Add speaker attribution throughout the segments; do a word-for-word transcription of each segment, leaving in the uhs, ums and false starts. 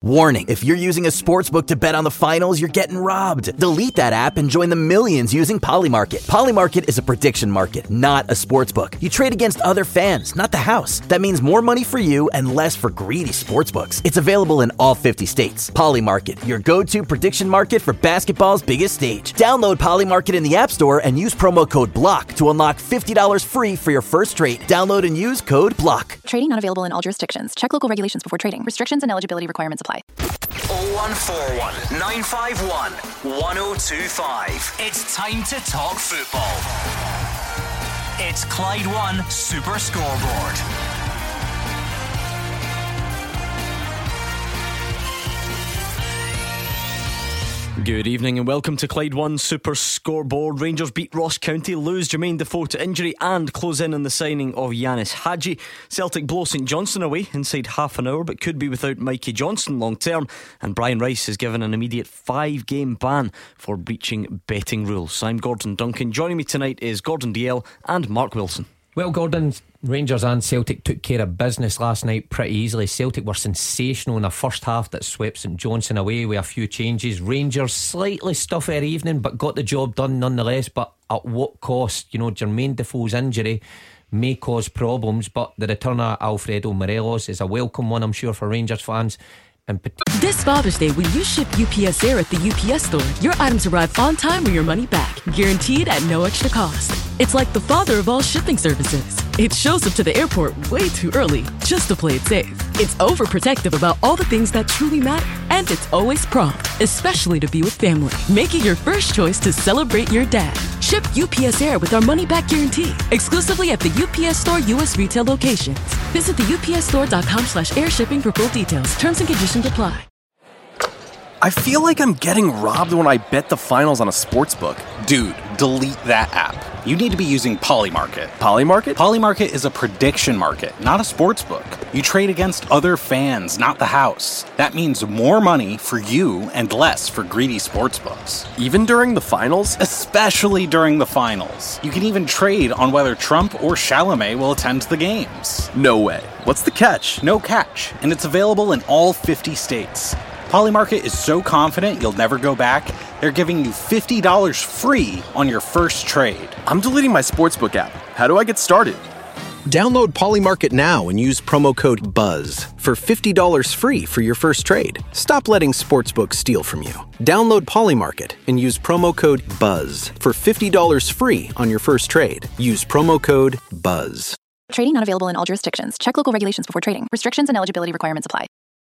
Speaker 1: Warning, if you're using a sportsbook to bet on the finals, you're getting robbed. Delete that app and join the millions using Polymarket. Polymarket is a prediction market, not a sportsbook. You trade against other fans, not the house. That means more money for you and less for greedy sportsbooks. It's available in all fifty states. Polymarket, your go-to prediction market for basketball's biggest stage. Download Polymarket in the App Store and use promo code BLOCK to unlock fifty dollars free for your first trade. Download and use code BLOCK.
Speaker 2: Trading not available in all jurisdictions. Check local regulations before trading. Restrictions and eligibility requirements apply.
Speaker 3: oh one four one, nine five one, one oh two five. It's time to talk football. It's Clyde One Super Scoreboard.
Speaker 4: Good evening and welcome to Clyde One Super Scoreboard. Rangers beat Ross County, lose Jermaine Defoe to injury and close in on the signing of Yanis Hadji. Celtic blow St Johnstone away inside half an hour but could be without Mikey Johnson long term, and Brian Rice is given an immediate five game ban for breaching betting rules. I'm Gordon Duncan. Joining me tonight is Gordon D L and Mark Wilson.
Speaker 5: Well, Gordon, Rangers and Celtic took care of business last night pretty easily. Celtic were sensational in the first half that swept St Johnstone away with a few changes. Rangers slightly stuffier evening but got the job done nonetheless. But at what cost? You know, Jermaine Defoe's injury may cause problems, but the return of Alfredo Morelos is a welcome one, I'm sure, for Rangers fans.
Speaker 6: This Father's Day, when you ship U P S Air at the U P S store, your items arrive on time or your money back, guaranteed at no extra cost. It's like the father of all shipping services. It shows up to the airport way too early just to play it safe. It's overprotective about all the things that truly matter, and it's always prompt, especially to be with family. Make it your first choice to celebrate your dad. Ship U P S Air with our money back guarantee, exclusively at the U P S Store U S retail locations. Visit the U P S store dot com slash air shipping for full details. Terms and conditions apply.
Speaker 7: I feel like I'm getting robbed when I bet the finals on a sportsbook.
Speaker 8: Dude, delete that app. You need to be using Polymarket.
Speaker 7: Polymarket?
Speaker 8: Polymarket is a prediction market, not a sportsbook. You trade against other fans, not the house. That means more money for you and less for greedy sportsbooks.
Speaker 7: Even during the finals?
Speaker 8: Especially during the finals. You can even trade on whether Trump or Chalamet will attend the games.
Speaker 7: No way. What's the catch?
Speaker 8: No catch, and it's available in all fifty states. Polymarket is so confident you'll never go back, they're giving you fifty dollars free on your first trade.
Speaker 7: I'm deleting my sportsbook app. How do I get started?
Speaker 9: Download Polymarket now and use promo code BUZZ for fifty dollars free for your first trade. Stop letting sportsbooks steal from you. Download Polymarket and use promo code BUZZ for fifty dollars free on your first trade. Use promo code BUZZ.
Speaker 2: Trading not available in all jurisdictions. Check local regulations before trading. Restrictions and eligibility requirements apply.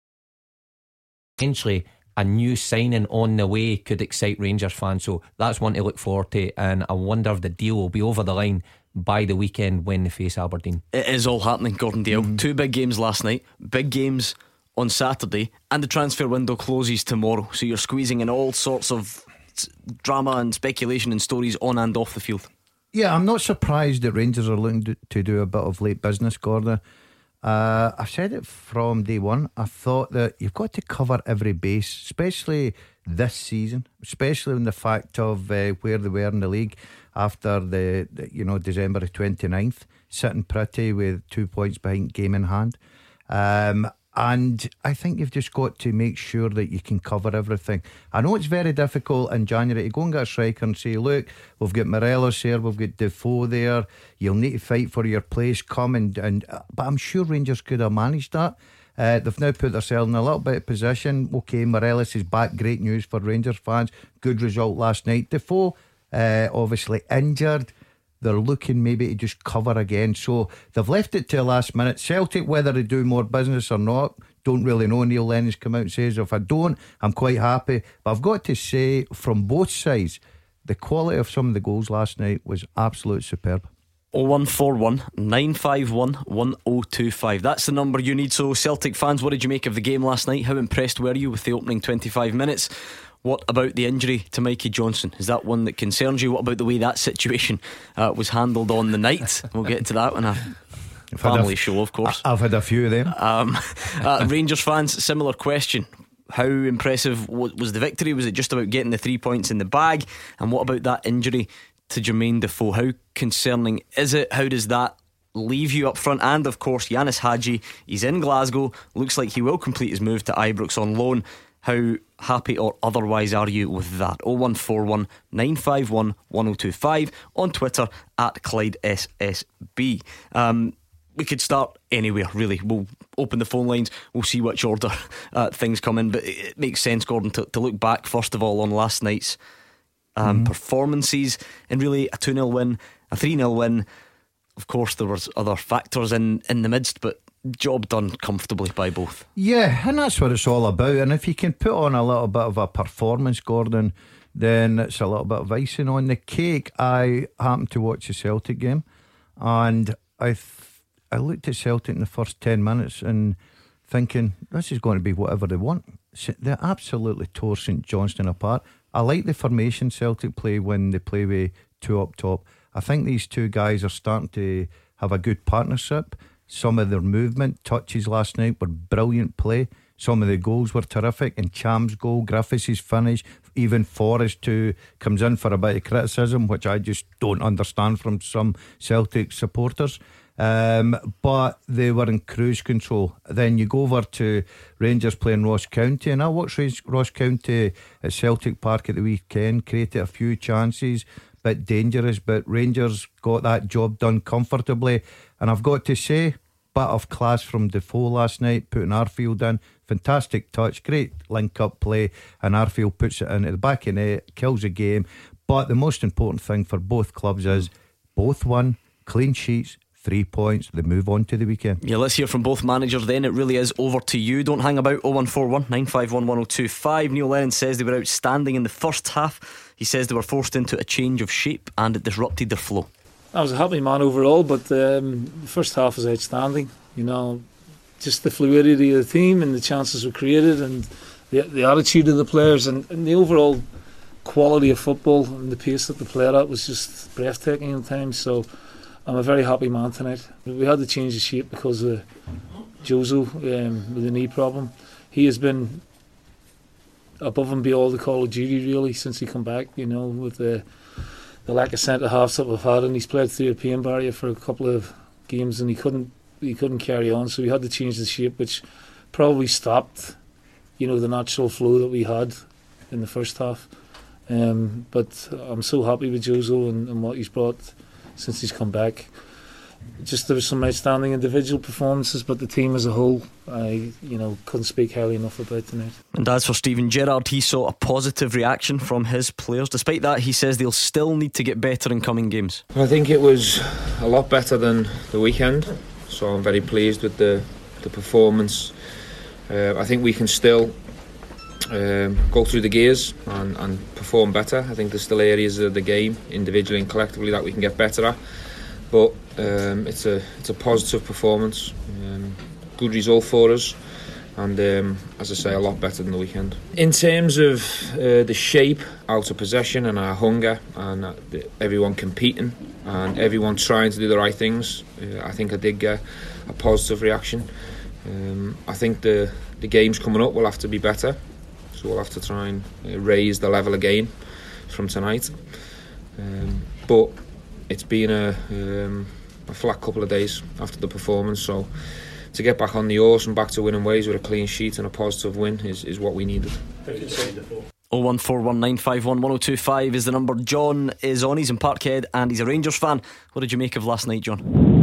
Speaker 5: Potentially a new signing on the way could excite Rangers fans, so that's one to look forward to, and I wonder if the deal will be over the line by the weekend when they face Aberdeen.
Speaker 4: It is all happening, Gordon Dale. Mm. Two big games last night, big games on Saturday, and the transfer window closes tomorrow, so you're squeezing in all sorts of drama and speculation and stories on and off the field.
Speaker 10: Yeah, I'm not surprised that Rangers are looking to do a bit of late business, Gordon. Uh, I've said it from day one. I thought that you've got to cover every base, especially this season, especially in the fact of uh, where they were in the league after the, the you know December twenty-ninth, sitting pretty with two points behind game in hand. Um, and I think you've just got to make sure that you can cover everything. I know it's very difficult in January to go and get a striker and say, look, we've got Morelos here, we've got Defoe there, you'll need to fight for your place, come and, and but I'm sure Rangers could have managed that. Uh, they've now put themselves in a little bit of position. Okay, Morelos is back, great news for Rangers fans, good result last night. Defoe uh, obviously injured. They're looking maybe to just cover again, so they've left it till last minute. Celtic, whether they do more business or not, don't really know. Neil Lennon's come out and says, if I don't, I'm quite happy. But I've got to say, from both sides, the quality of some of the goals last night was absolute superb.
Speaker 4: oh one four one, nine five one, one oh two five. That's the number you need. So Celtic fans, what did you make of the game last night? How impressed were you with the opening twenty-five minutes? What about the injury to Mikey Johnson? Is that one that concerns you? What about the way that situation uh, was handled on the night? We'll get to that one. A family f- show, of course.
Speaker 10: I've had a few of them.
Speaker 4: um, uh, Rangers fans, similar question. How impressive was the victory? Was it just about getting the three points in the bag? And what about that injury to Jermaine Defoe? How concerning is it? How does that leave you up front. And of course Yanis Hadji, he's in Glasgow, looks like he will complete his move to Ibrox on loan. How happy or otherwise are you with that? oh one four one nine five one one oh two five, on Twitter at Clyde S S B. um, We could start anywhere really. We'll open the phone lines, we'll see which order uh, things come in. But it makes sense, Gordon, to, to look back first of all on last night's um, mm-hmm. performances, and really a two nil win, a three nil win. Of course there was other factors in, in the midst, but job done comfortably by both.
Speaker 10: Yeah, and that's what it's all about. And if you can put on a little bit of a performance, Gordon, then it's a little bit of icing on the cake. I happened to watch the Celtic game, and I th- I looked at Celtic in the first ten minutes and thinking, this is going to be whatever they want. They absolutely tore St Johnstone apart. I like the formation Celtic play when they play with two up top. I think these two guys are starting to have a good partnership. Some of their movement touches last night were brilliant play. Some of the goals were terrific. And Cham's goal, Griffiths' finish, even Forrest, who comes in for a bit of criticism, which I just don't understand from some Celtic supporters. Um, but they were in cruise control. Then you go over to Rangers playing Ross County, and I watched Ross County at Celtic Park at the weekend, created a few chances, bit dangerous, but Rangers got that job done comfortably. And I've got to say, bit of class from Defoe last night, putting Arfield in. Fantastic touch, great link up play, and Arfield puts it in at the back of the net, kills the game. But the most important thing for both clubs is both won, clean sheets, three points, they move on to the weekend.
Speaker 4: Yeah, let's hear from both managers then. It really is over to you. Don't hang about. oh one four one nine five one one oh two five. Neil Lennon says they were outstanding in the first half. He says they were forced into a change of shape and it disrupted their flow.
Speaker 11: I was a happy man overall, but um, the first half was outstanding. You know, just the fluidity of the team and the chances were created, and the, the attitude of the players, and, and the overall quality of football and the pace that they played at was just breathtaking at times. So I'm a very happy man tonight. We had to change the shape because of Jozo um, with the knee problem. He has been above and beyond the call of duty really since he come back, you know, with the the lack of centre halves that we've had, and he's played through the pain barrier for a couple of games and he couldn't he couldn't carry on, so we had to change the shape, which probably stopped, you know, the natural flow that we had in the first half. Um, but I'm so happy with Jozo and, and what he's brought since he's come back. Just there was some outstanding individual performances, but the team as a whole, I you know couldn't speak highly enough about tonight.
Speaker 4: And as for Steven Gerrard, he saw a positive reaction from his players. Despite that, he says they'll still need to get better in coming games.
Speaker 12: I think it was a lot better than the weekend, so I'm very pleased with the, the performance. uh, I think we can still um, go through the gears and, and perform better. I think there's still areas of the game, individually and collectively, that we can get better at. But um, it's a it's a positive performance, um, good result for us, and um, as I say, a lot better than the weekend. In terms of uh, the shape, out of possession, and our hunger, and uh, the, everyone competing, and everyone trying to do the right things, uh, I think I did get a positive reaction. Um, I think the the games coming up will have to be better, so we'll have to try and uh, raise the level again from tonight. Um, but it's been a, um, a flat couple of days after the performance, so to get back on the horse and back to winning ways with a clean sheet and a positive win is, is what we needed.
Speaker 4: oh one four one nine five one one oh two five is the number. John is on, he's in Parkhead and he's a Rangers fan. What did you make of last night, John?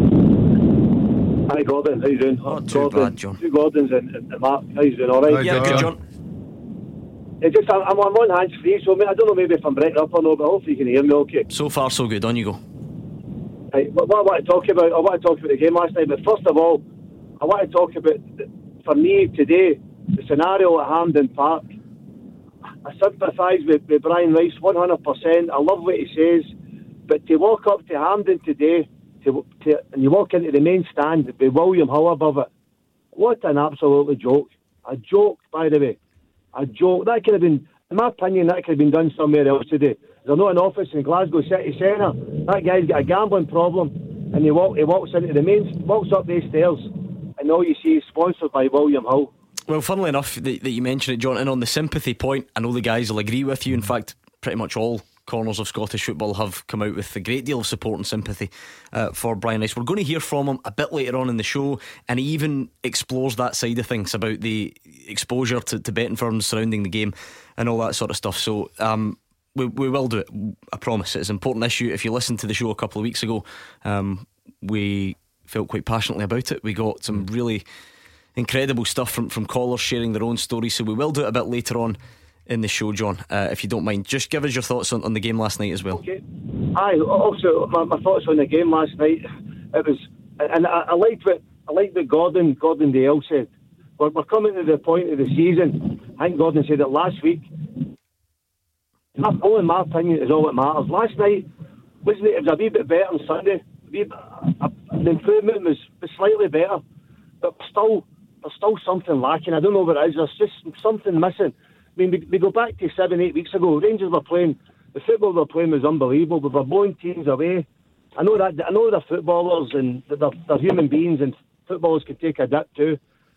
Speaker 13: Hi Gordon, how you doing?
Speaker 4: Not too
Speaker 13: Gordon,
Speaker 4: bad, John.
Speaker 13: Two Gordons and, and Mark, how you doing, alright?
Speaker 4: Yeah, good, John.
Speaker 13: It's just, I'm, I'm on hands free, so I don't know maybe if I'm breaking up or not, but hopefully you can hear me okay.
Speaker 4: So far so good, on you go.
Speaker 13: Right, what, what I want to talk about, I want to talk about the game last night, but first of all, I want to talk about, for me today, the scenario at Hampden Park. I sympathise with, with Brian Rice one hundred percent. I love what he says, but to walk up to Hampden today, to, to, and you walk into the main stand with William Hull above it, what an absolute joke. A joke, by the way. A joke. That could have been, in my opinion, that could have been done somewhere else today. There's not an office in Glasgow City Centre. That guy's got a gambling problem, and he, walk, he walks into the main, walks up these stairs, and all you see is sponsored by William Hull.
Speaker 4: Well, funnily enough that, that you mentioned it, John, and on the sympathy point, I know the guys will agree with you. In fact, pretty much all corners of Scottish football have come out with a great deal of support and sympathy uh, for Brian Rice. We're going to hear from him a bit later on in the show, and he even explores that side of things about the exposure to, to betting firms surrounding the game and all that sort of stuff. So um, we, we will do it, I promise. It's an important issue. If you listened to the show a couple of weeks ago, um, we felt quite passionately about it. We got some really incredible stuff from, from callers sharing their own stories. So we will do it a bit later on in the show, John, uh, if you don't mind. Just give us your thoughts on, on the game last night as well.
Speaker 13: Okay. Aye, also my, my thoughts on the game last night. It was, and I, I liked what I liked what Gordon Gordon Dale said. We're, we're coming to the point of the season. I think Gordon said it last week. My, all in my opinion, is all that matters. Last night wasn't it? It was a wee bit better on Sunday. A wee, a, a, the improvement was, was slightly better, but still, there's still something lacking. I don't know what it is. There's just something missing. I mean, we, we go back to seven, eight weeks ago. Rangers were playing. The football they were playing was unbelievable. We were blowing teams away. I know that. I know they're footballers and they're, they're human beings, and footballers can take a dip too.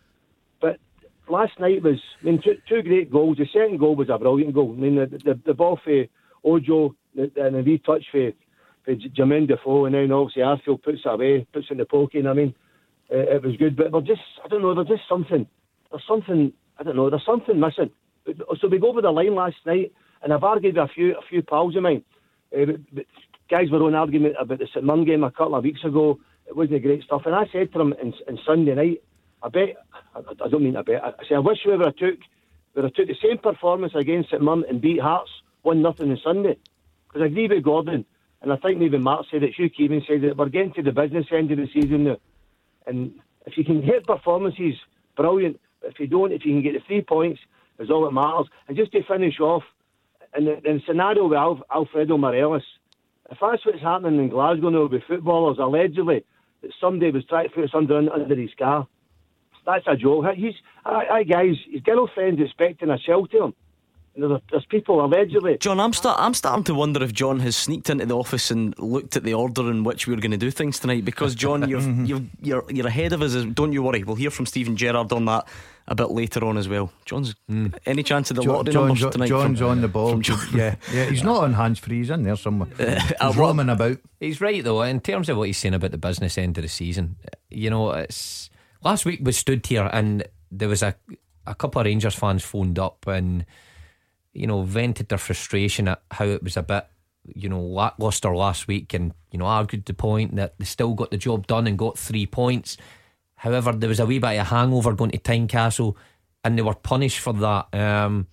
Speaker 13: But last night was, I mean, two, two great goals. The second goal was a brilliant goal. I mean, the the, the ball for Ojo and a wee touch for, for Jermaine Defoe, and then obviously Arfield puts it away, puts it in the poke. And I mean, uh, it was good. But they're just, I don't know, there's just something. There's something. I don't know. There's something missing. So we go over the line last night, and I've argued with a few a few pals of mine. Uh, but, but guys were on argument about the St Mirren game a couple of weeks ago. It wasn't great stuff, and I said to them in, in Sunday night, I bet, I, I don't mean I bet, I, I say I wish we would have took, would have took the same performance against St Mirren and beat Hearts one nothing on Sunday. Because I agree with Gordon, and I think maybe Mark said it, Hugh Keevan said it, we're getting to the business end of the season now. And if you can get performances, brilliant. But if you don't, if you can get the three points, is all that matters. And just to finish off, in the, in the scenario with Alf, Alfredo Morelos, if that's what's happening in Glasgow now with footballers, allegedly, that somebody was trying to put something under his car, that's a joke. He's, I, I guys, his girlfriend's expecting a shell to him. And there's, there's people allegedly.
Speaker 4: John, I'm, start, I'm starting to wonder if John has sneaked into the office and looked at the order in which we were going to do things tonight. Because John, you're, you're you're you're ahead of us. Don't you worry. We'll hear from Stephen Gerrard on that a bit later on as well. John's mm. any chance of the
Speaker 10: John,
Speaker 4: lottery
Speaker 10: John,
Speaker 4: numbers
Speaker 10: John,
Speaker 4: tonight?
Speaker 10: John's
Speaker 4: from,
Speaker 10: on the ball. yeah, yeah. He's not on hands free. He's in there somewhere. He's roaming about.
Speaker 5: He's right though. In terms of what he's saying about the business end of the season, you know, it's last week we stood here and there was a a couple of Rangers fans phoned up and, you know, vented their frustration at how it was a bit, you know, lackluster last week, and, you know, argued the point that they still got the job done and got three points. However, there was a wee bit of hangover going to Tynecastle and they were punished for that. Um,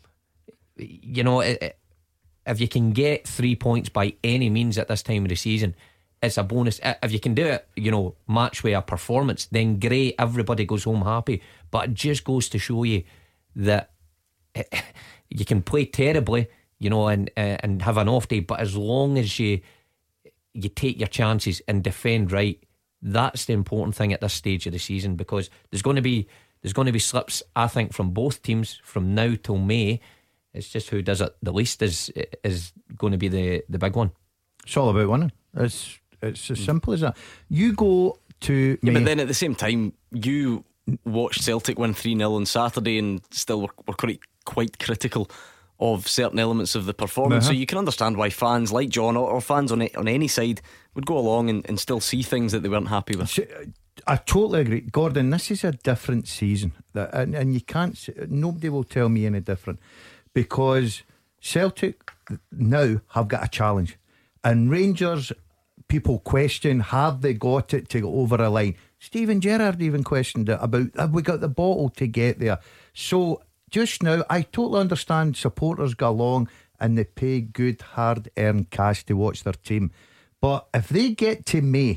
Speaker 5: you know, it, it, if you can get three points by any means at this time of the season, it's a bonus. If you can do it, you know, match with a performance, then great, everybody goes home happy. But it just goes to show you that it, you can play terribly, you know, and uh, and have an off day, but as long as you you take your chances and defend right, that's the important thing at this stage of the season, because there's going to be there's going to be slips, I think, from both teams from now till May. It's just who does it the least is is going to be the the big one.
Speaker 10: It's all about winning. It's it's as simple as that. You go to
Speaker 4: yeah,
Speaker 10: May.
Speaker 4: but then at the same time, you watched Celtic win three nil on Saturday and still were, were quite quite critical of certain elements of the performance.
Speaker 10: Uh-huh.
Speaker 4: So you can understand why fans like John, or, or fans on on any side, would go along and, and still see things that they weren't happy with.
Speaker 10: I totally agree, Gordon. This is a different season, that, and, and you can't. Nobody will tell me any different, because Celtic now have got a challenge, and Rangers, people question, have they got it to go over a line? Stephen Gerrard even questioned it about, have we got the bottle to get there? So just now, I totally understand supporters go along and they pay good hard earned cash to watch their team, but if they get to May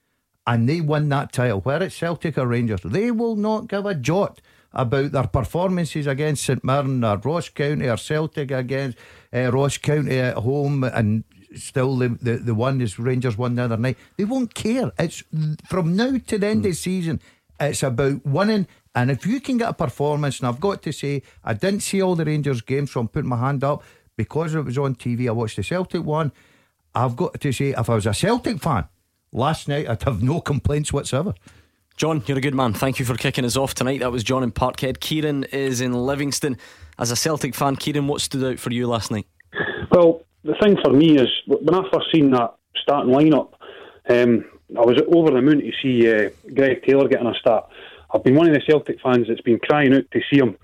Speaker 10: and they win that title, whether it's Celtic or Rangers, they will not give a jot about their performances against St Mirren or Ross County, or Celtic against uh, Ross County at home, and still the, the, the one is Rangers won the other night. They won't care. It's from now to the end mm. of the season, it's about winning. And if you can get a performance, and I've got to say, I didn't see all the Rangers games, so I'm putting my hand up because it was on T V. I watched the Celtic one. I've got to say, if I was a Celtic fan last night, I'd have no complaints whatsoever.
Speaker 4: John, you're a good man. Thank you for kicking us off tonight. That was John in Parkhead. Kieran is in Livingston. As a Celtic fan, Kieran, what stood out for you last night?
Speaker 14: Well, the thing for me is, when I first seen that starting lineup, um, I was over the moon to see uh, Greg Taylor getting a start. I've been one of the Celtic fans that's been crying out to see him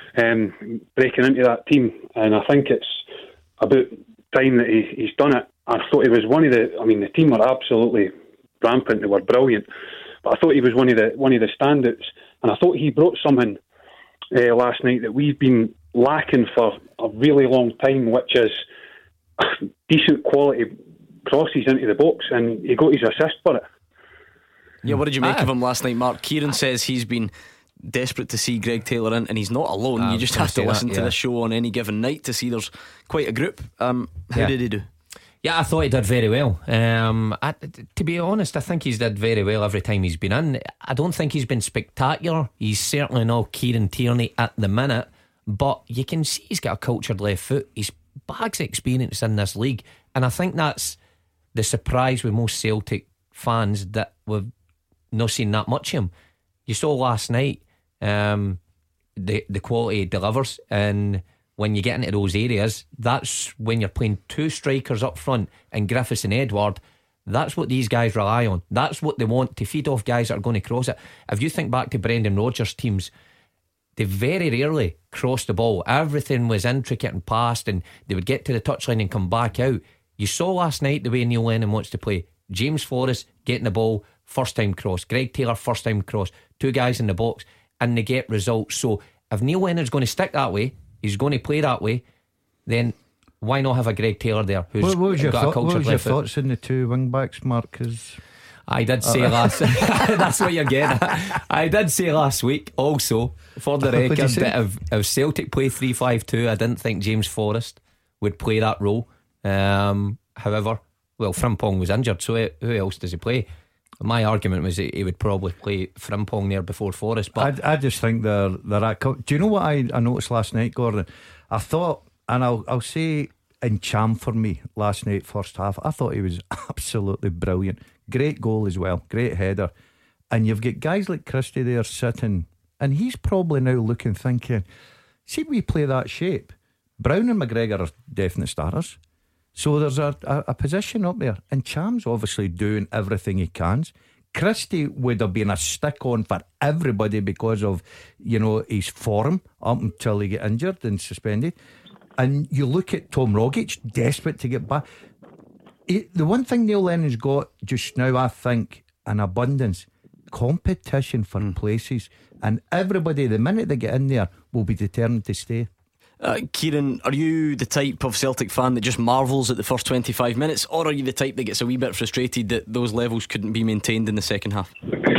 Speaker 14: um, breaking into that team, and I think it's about time that he, he's done it. I thought he was one of the. I mean, the team were absolutely rampant; they were brilliant. But I thought he was one of the one of the standouts, and I thought he brought something uh, last night that we've been lacking for a really long time, which is decent quality crosses into the box, and he got his assist for it.
Speaker 4: Yeah, what did you make ah. of him last night, Mark? Kieran says he's been desperate to see Greg Taylor in, and he's not alone.
Speaker 5: Ah,
Speaker 4: you just have to listen
Speaker 5: that,
Speaker 4: to
Speaker 5: yeah.
Speaker 4: the show on any given night to see there's quite a group. Um, how
Speaker 5: yeah.
Speaker 4: did he do?
Speaker 5: Yeah, I thought he did very well. Um, I, to be honest, I think he's did very well every time he's been in. I don't think he's been spectacular. He's certainly not Kieran Tierney at the minute, but you can see he's got a cultured left foot. He's bags of experience in this league, and I think that's the surprise with most Celtic fans, that we've not seen that much of him. You saw last night um, the the quality he delivers, and when you get into those areas, that's when you're playing two strikers up front and Griffiths and Edward. That's what these guys rely on. That's what they want, to feed off guys that are going to cross it. If you think back to Brendan Rodgers' teams, they very rarely crossed the ball. Everything was intricate and passed, and they would get to the touchline and come back out. You saw last night the way Neil Lennon wants to play. James Forrest getting the ball, first time cross. Greg Taylor, first time cross. Two guys in the box, and they get results. So if Neil Lennon's going to stick that way, he's going to play that way, then why not have a Greg Taylor there who's
Speaker 10: what, what was your,
Speaker 5: got
Speaker 10: thought,
Speaker 5: a culture
Speaker 10: what was your
Speaker 5: left foot?
Speaker 10: thoughts in the two wing backs, Mark? Cause
Speaker 5: I did say uh, last that's what you're getting at. I did say last week also, for the record, that if, if Celtic play three five two, I didn't think James Forrest would play that role. Um, however, well, Frimpong was injured, so who else does he play? My argument was that he would probably play Frimpong there before Forrest. But
Speaker 10: I, I just think they're they're at. Do you know what I, I noticed last night, Gordon? I thought, and I'll I'll say in Cham for me last night, first half, I thought he was absolutely brilliant. Great goal as well, great header. And you've got guys like Christie there sitting, and he's probably now looking, thinking, see, we play that shape. Brown and McGregor are definite starters. So there's a, a, a position up there, and Cham's obviously doing everything he can. Christie would have been a stick on for everybody because of, you know, his form up until he get injured and suspended. And you look at Tom Rogic, desperate to get back. He, the one thing Neil Lennon's got just now, I think, an abundance, competition for mm. places, and everybody, the minute they get in there, will be determined to stay.
Speaker 4: Uh, Kieran, are you the type of Celtic fan that just marvels at the first twenty-five minutes, or are you the type that gets a wee bit frustrated that those levels couldn't be maintained in the second half?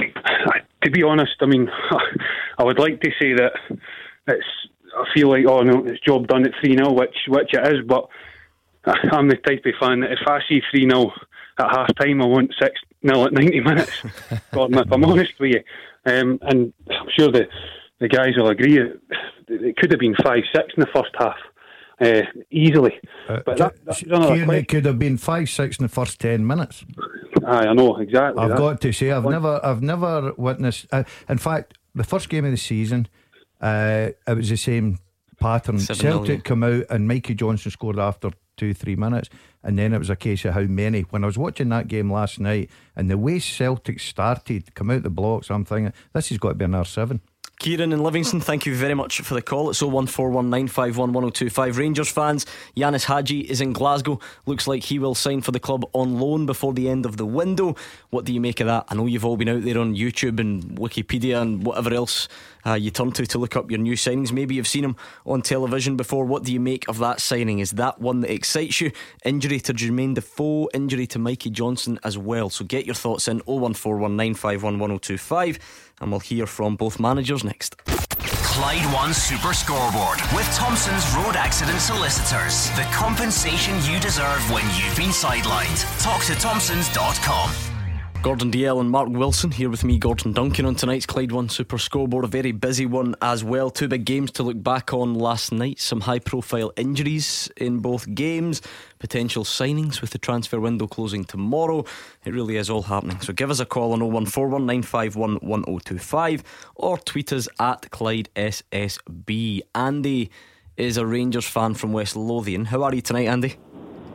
Speaker 14: To be honest, I mean, I would like to say that it's, I feel like, oh no, it's job done at three nil, which, which it is, but I'm the type of fan that if I see three nil at half time, I want six nil at ninety minutes. God, if I'm honest with you. Um, and I'm sure the, the guys will agree, it, it could have been five six in the first half, uh, easily.
Speaker 10: Uh,
Speaker 14: but that, that's
Speaker 10: Kieran, it could have been five six in the first ten minutes.
Speaker 14: Aye, I know, exactly.
Speaker 10: I've
Speaker 14: that.
Speaker 10: got to say, I've never, I've never witnessed. Uh, in fact, the first game of the season, uh, it was the same pattern. Celtic million. Come out and Mikey Johnson scored after two, three minutes, and then it was a case of how many. When I was watching that game last night, and the way Celtic started, come out the blocks, I'm thinking this has got to be an R seven.
Speaker 4: Kieran in Livingston, thank you very much for the call. It's oh one four one nine five one one oh two five. Rangers fans, Yanis Hadji is in Glasgow. Looks like he will sign for the club on loan before the end of the window. What do you make of that? I know you've all been out there on YouTube and Wikipedia and whatever else uh, you turn to to look up your new signings. Maybe you've seen him on television before. What do you make of that signing? Is that one that excites you? Injury to Jermaine Defoe, injury to Mikey Johnson as well. So get your thoughts in oh one four one nine five one one oh two five, and we'll hear from both managers next.
Speaker 3: Clyde One Super Scoreboard with Thompson's Road Accident Solicitors. The compensation you deserve when you've been sidelined. Talk to Thompsons dot com.
Speaker 4: Gordon Dalziel and Mark Wilson here with me, Gordon Duncan, on tonight's Clyde One Super Scoreboard. A very busy one as well. Two big games to look back on last night. Some high profile injuries in both games. Potential signings with the transfer window closing tomorrow. It really is all happening. So give us a call on oh one four one nine five one one oh two five or tweet us at Clyde S S B. Andy is a Rangers fan from West Lothian. How are you tonight, Andy?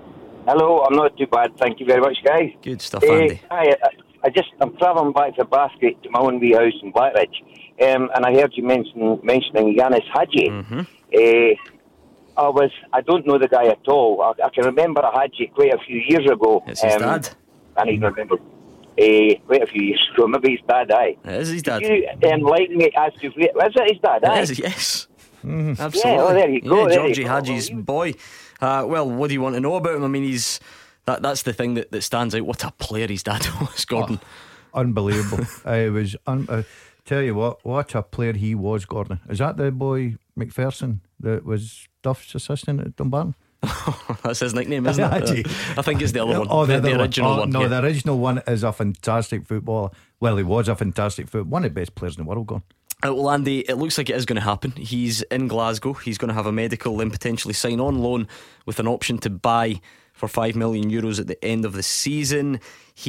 Speaker 15: Hello, I'm not too bad. Thank you very much, guys.
Speaker 4: Good stuff,
Speaker 15: uh,
Speaker 4: Andy.
Speaker 15: I, I just, I'm travelling back to Basket to my own wee house in Blackridge, um, and I heard you mention mentioning Yanis Hadji.
Speaker 4: Mm-hmm.
Speaker 15: Uh, I was, I don't know the guy at all. I, I can remember Hadji quite a few years ago.
Speaker 4: It's his
Speaker 15: um,
Speaker 4: dad.
Speaker 15: I can't even remember. Uh, quite a few years ago, maybe his dad, aye.
Speaker 4: It is his dad.
Speaker 15: Could you enlighten me as to, is it his dad, aye?
Speaker 4: It is, yes.
Speaker 10: Mm-hmm.
Speaker 4: Absolutely.
Speaker 15: Yeah, oh, there you go.
Speaker 4: Yeah,
Speaker 15: there
Speaker 4: Georgie
Speaker 15: you go.
Speaker 4: Hadji's boy. Uh, well, what do you want to know about him? I mean, he's that. That's the thing that, that stands out. What a player his dad was, Gordon.
Speaker 10: Oh, unbelievable. I was. Un- uh, tell you what, what a player he was, Gordon. Is that the boy McPherson that was Duff's assistant at Dumbarton?
Speaker 4: That's his nickname, isn't it?
Speaker 10: Hadji.
Speaker 4: I think it's the other one.
Speaker 10: Oh, the,
Speaker 4: the, the
Speaker 10: other
Speaker 4: original
Speaker 10: one. Oh,
Speaker 4: one.
Speaker 10: No,
Speaker 4: yeah.
Speaker 10: the original one is a fantastic footballer. Well, he was a fantastic footballer. One of the best players in the world, Gordon.
Speaker 4: Uh, well, Andy, it looks like it is going to happen. He's in Glasgow. He's going to have a medical, then potentially sign on loan with an option to buy for five million euros at the end of the season.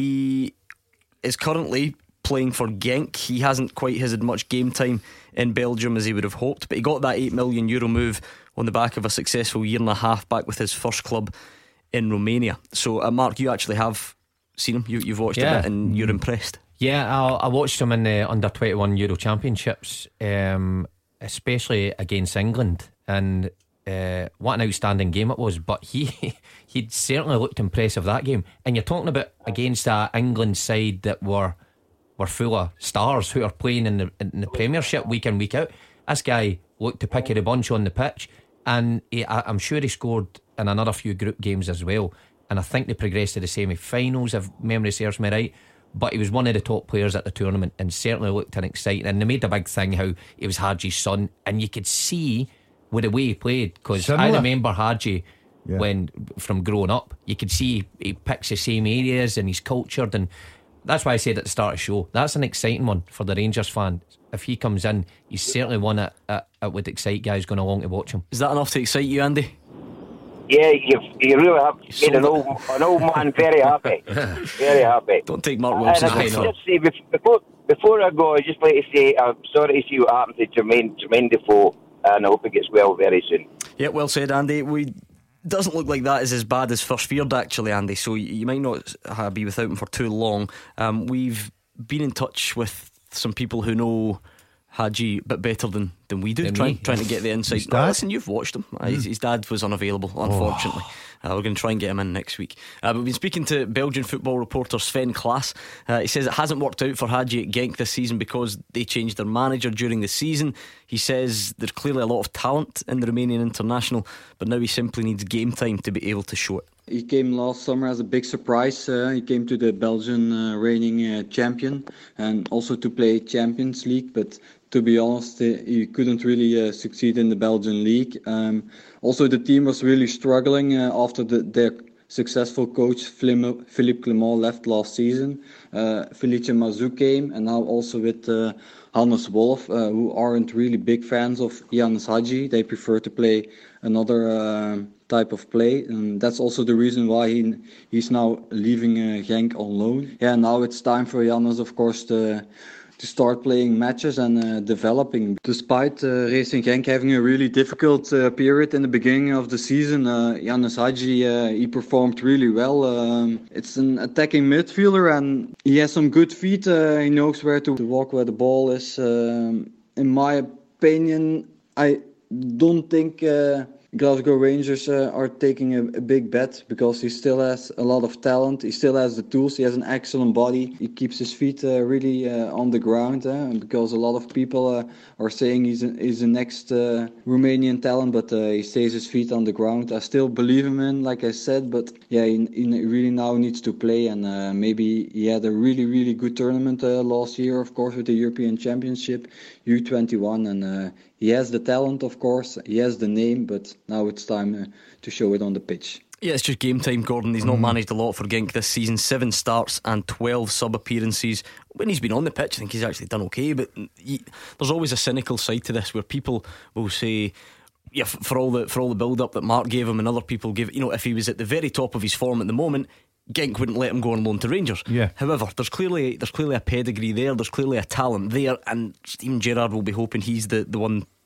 Speaker 4: He is currently playing for Genk. He hasn't quite had much game time in Belgium as he would have hoped, but he got that eight million euro move on the back of a successful year and a half back with his first club in Romania. So, uh, Mark, you actually have seen him. You, you've watched
Speaker 5: Yeah.
Speaker 4: a bit and you're impressed.
Speaker 5: Yeah, I, I watched him in the under twenty-one Euro Championships, um, especially against England, and uh, what an outstanding game it was. But he he certainly looked impressive that game. And you're talking about against a England side that were were full of stars who are playing in the in the Premiership week in week out. This guy looked to pick of the bunch on the pitch, and he, I, I'm sure he scored in another few group games as well. And I think they progressed to the semi-finals, if memory serves me right. But he was one of the top players at the tournament and certainly looked an exciting. And they made a big thing how he was Hadji's son, and you could see with the way he played, because I remember Hadji yeah. when from growing up, you could see he picks the same areas and he's cultured, and that's why I said at the start of the show, that's an exciting one for the Rangers fan. If he comes in, he's certainly one that, that, that would excite guys going along to watch him.
Speaker 4: Is that enough to excite you, Andy?
Speaker 15: Yeah, you've, you really have made an old, an old man very happy. Very happy.
Speaker 4: Don't take Mark Wilson's
Speaker 15: and I
Speaker 4: way
Speaker 15: just say, before, before I go, I'd just like to say I'm sorry to see what happened to Jermaine, Jermaine Defoe, and I hope he gets well very soon.
Speaker 4: Yeah, well said, Andy. We doesn't look like that is as bad as first feared, actually, Andy, so you might not uh, be without him for too long. Um, we've been in touch with some people who know Hadji a bit better than, than we do,
Speaker 5: Than
Speaker 4: trying,
Speaker 5: me.
Speaker 4: trying to get the insight.
Speaker 10: His
Speaker 4: Well,
Speaker 10: dad?
Speaker 4: listen, you've watched him. Uh,
Speaker 10: Mm.
Speaker 4: his, his dad was unavailable, unfortunately. Uh, we're going to try and get him in next week. Uh, but we've been speaking to Belgian football reporter Sven Klaas. Uh, he says it hasn't worked out for Hadji at Genk this season because they changed their manager during the season. He says there's clearly a lot of talent in the Romanian international, but now he simply needs game time to be able to show it.
Speaker 16: He came last summer as a big surprise. Uh, he came to the Belgian uh, reigning uh, champion and also to play Champions League. But to be honest, uh, he couldn't really uh, succeed in the Belgian league. Um, also, the team was really struggling uh, after the, their successful coach Philippe Clement left last season. Uh, Felice Mazou came, and now also with uh, Hannes Wolf, uh, who aren't really big fans of Yanis Hadji. They prefer to play another uh, type of play, and that's also the reason why he he's now leaving uh, Genk on loan. Yeah, now it's time for Yanis, of course, to to start playing matches and uh, developing. Despite uh, Racing Genk having a really difficult uh, period in the beginning of the season, uh, Yanis Hadji uh, he performed really well. Um, it's an attacking midfielder and he has some good feet. Uh, he knows where to, to walk where the ball is. Um, in my opinion, I don't think uh, Glasgow Rangers uh, are taking a, a big bet because he still has a lot of talent. He still has the tools. He has an excellent body. He keeps his feet uh, really uh, on the ground uh, because a lot of people uh, are saying he's a, he's the next uh, Romanian talent, but uh, he stays his feet on the ground. I still believe him in, like I said, but yeah, he, he really now needs to play, and uh, maybe he had a really, really good tournament uh, last year, of course, with the European Championship, U twenty-one, and uh, he has the talent, of course, he has the name, but now it's time uh, to show it on the pitch.
Speaker 4: Yeah, it's just game time, Gordon. He's not managed a lot for Genk this season. Seven starts and twelve sub-appearances. When he's been on the pitch, I think he's actually done okay, but he, there's always a cynical side to this where people will say, yeah, for all the for all the build-up that Mark gave him and other people give, you know, if he was at the very top of his form at the moment, Genk wouldn't let him go on loan to Rangers.
Speaker 10: Yeah.
Speaker 4: However, there's clearly there's clearly a pedigree there, there's clearly a talent there, and Steven Gerrard will be hoping he's the, the one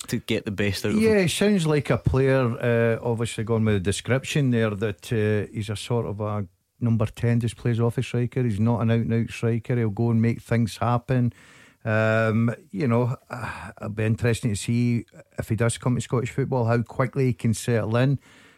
Speaker 4: to get the best out of
Speaker 10: Yeah,
Speaker 4: him.
Speaker 10: he sounds like a player, uh, obviously going with the description there, that uh, he's a sort of a number ten, just plays off a striker. He's not an out and out striker. He'll go and make things happen. Um, you know, uh, it'll be interesting to see if he does come to Scottish football, how quickly he can settle in.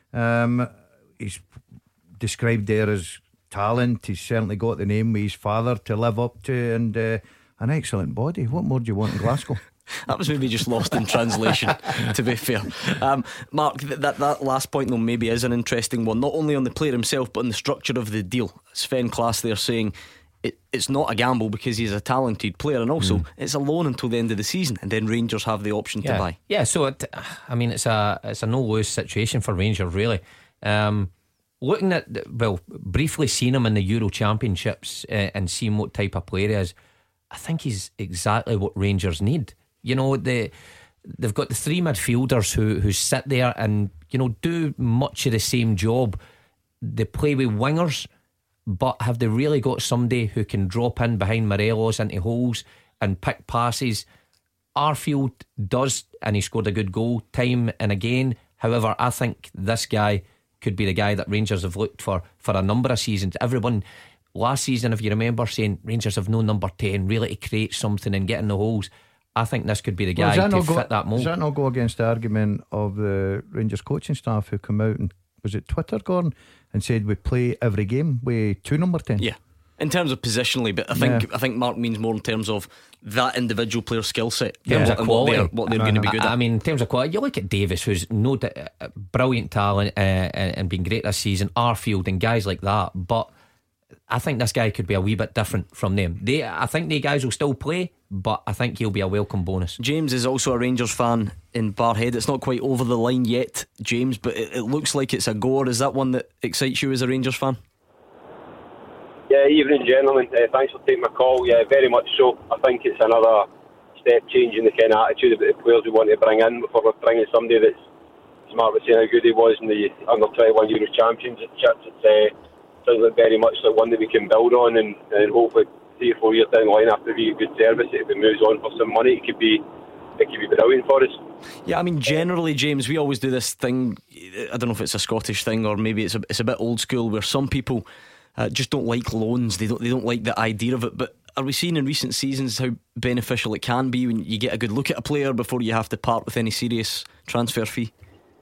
Speaker 10: Um, he's described there as talent. He's certainly got the name with his father to live up to, and uh, an excellent body. What more do you want in Glasgow?
Speaker 4: That was maybe just lost in translation, to be fair. Um, Mark, th- that, that last point though maybe is an interesting one, not only on the player himself but on the structure of the deal. Sven Klaas there saying it, it's not a gamble because he's a talented player, and also mm. it's a loan until the end of the season, and then Rangers have the option
Speaker 5: yeah.
Speaker 4: to buy.
Speaker 5: Yeah, so it, I mean it's a it's a no-lose situation for Rangers really. Um, looking at, well, briefly seeing him in the Euro Championships uh, and seeing what type of player he is, I think he's exactly what Rangers need. You know, they they've got the three midfielders who who sit there and, you know, do much of the same job. They play with wingers, but have they really got somebody who can drop in behind Morelos into holes and pick passes? Arfield does, and he scored a good goal time and again. However, I think this guy could be the guy that Rangers have looked for for a number of seasons. Everyone last season, if you remember, saying Rangers have no number ten really to create something and get in the holes. I think this could be the guy well, to
Speaker 10: go,
Speaker 5: fit that mould.
Speaker 10: Does that not go against the argument of the Rangers coaching staff who come out and, was it Twitter, Gordon, and said we play every game with two number ten?
Speaker 4: Yeah, in terms of positionally, but I think
Speaker 10: yeah.
Speaker 4: I think Mark means more in terms of that individual player skill set,
Speaker 5: yeah,
Speaker 4: and,
Speaker 5: and
Speaker 4: what they're, what they're uh, going to be good
Speaker 5: I,
Speaker 4: at.
Speaker 5: I mean, in terms of quality, you look at Davis, who's no uh, brilliant talent uh, and, and been great this season, Arfield and guys like that, but I think this guy could be a wee bit different from them. They, I think the guys will still play, but I think he'll be a welcome bonus.
Speaker 4: James is also a Rangers fan in Barrhead. It's not quite over the line yet, James, but it, it looks like it's a goer. Is that one that excites you as a Rangers fan?
Speaker 17: Yeah, evening gentlemen, uh, thanks for taking my call. Yeah, very much so. I think it's another step change in the kind of attitude of the players we want to bring in before we're bringing somebody that's smart with saying how good he was in the under twenty-one Euro Championships. It's uh, sounds like very much like one that we can build on, and, and hopefully three or four years down the line after a really good service, if it moves on for some money, it could be it could be brilliant for us.
Speaker 4: Yeah, I mean generally, James, we always do this thing, I don't know if it's a Scottish thing or maybe it's a, it's a bit old school, where some people uh, just don't like loans. They don't they don't like the idea of it. But are we seeing in recent seasons how beneficial it can be when you get a good look at a player before you have to part with any serious transfer fee?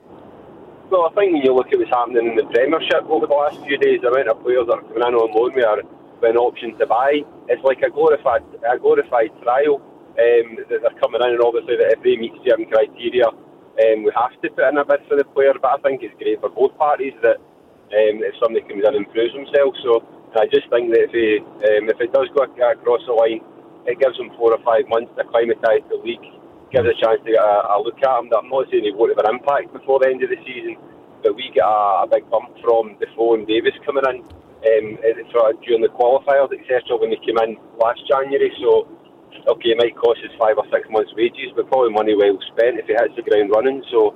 Speaker 17: Well, I think when you look at what's happening in the Premiership over the last few days, the amount of players that are coming in on loan with, are, with an option to buy, it's like a glorified a glorified trial um, that they're coming in, and obviously that if they meet certain criteria, um, we have to put in a bid for the player. But I think it's great for both parties that um, if somebody comes in and proves himself. So I just think that if he, um, if it does go across the line, it gives him four or five months to acclimatise the league. Gives a chance to get a, a look at him. I'm not saying he won't have an impact before the end of the season, but we get a, a big bump from Defoe and Davis coming in um, during the qualifiers, et cetera, when they came in last January. So, okay, it might cost us five or six months' wages, but probably money well spent if he hits the ground running. So,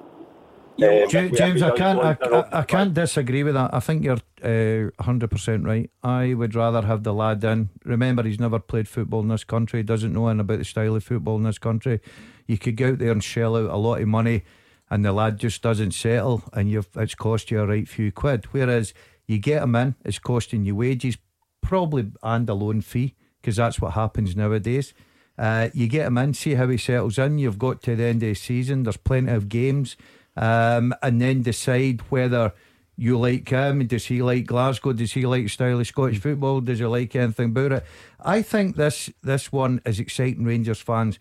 Speaker 17: um,
Speaker 10: James, James I can't, I, I, I can't disagree with that. I think you're uh, one hundred percent right. I would rather have the lad in. Remember, he's never played football in this country, doesn't know anything about the style of football in this country. You could go out there and shell out a lot of money, and the lad just doesn't settle, and you've it's cost you a right few quid. Whereas you get him in, it's costing you wages, probably, and a loan fee, because that's what happens nowadays. Uh, you get him in, see how he settles in. You've got to the end of the season, there's plenty of games, um, and then decide whether you like him. Does he like Glasgow? Does he like the style of Scottish football? Does he like anything about it? I think this this one is exciting Rangers fans.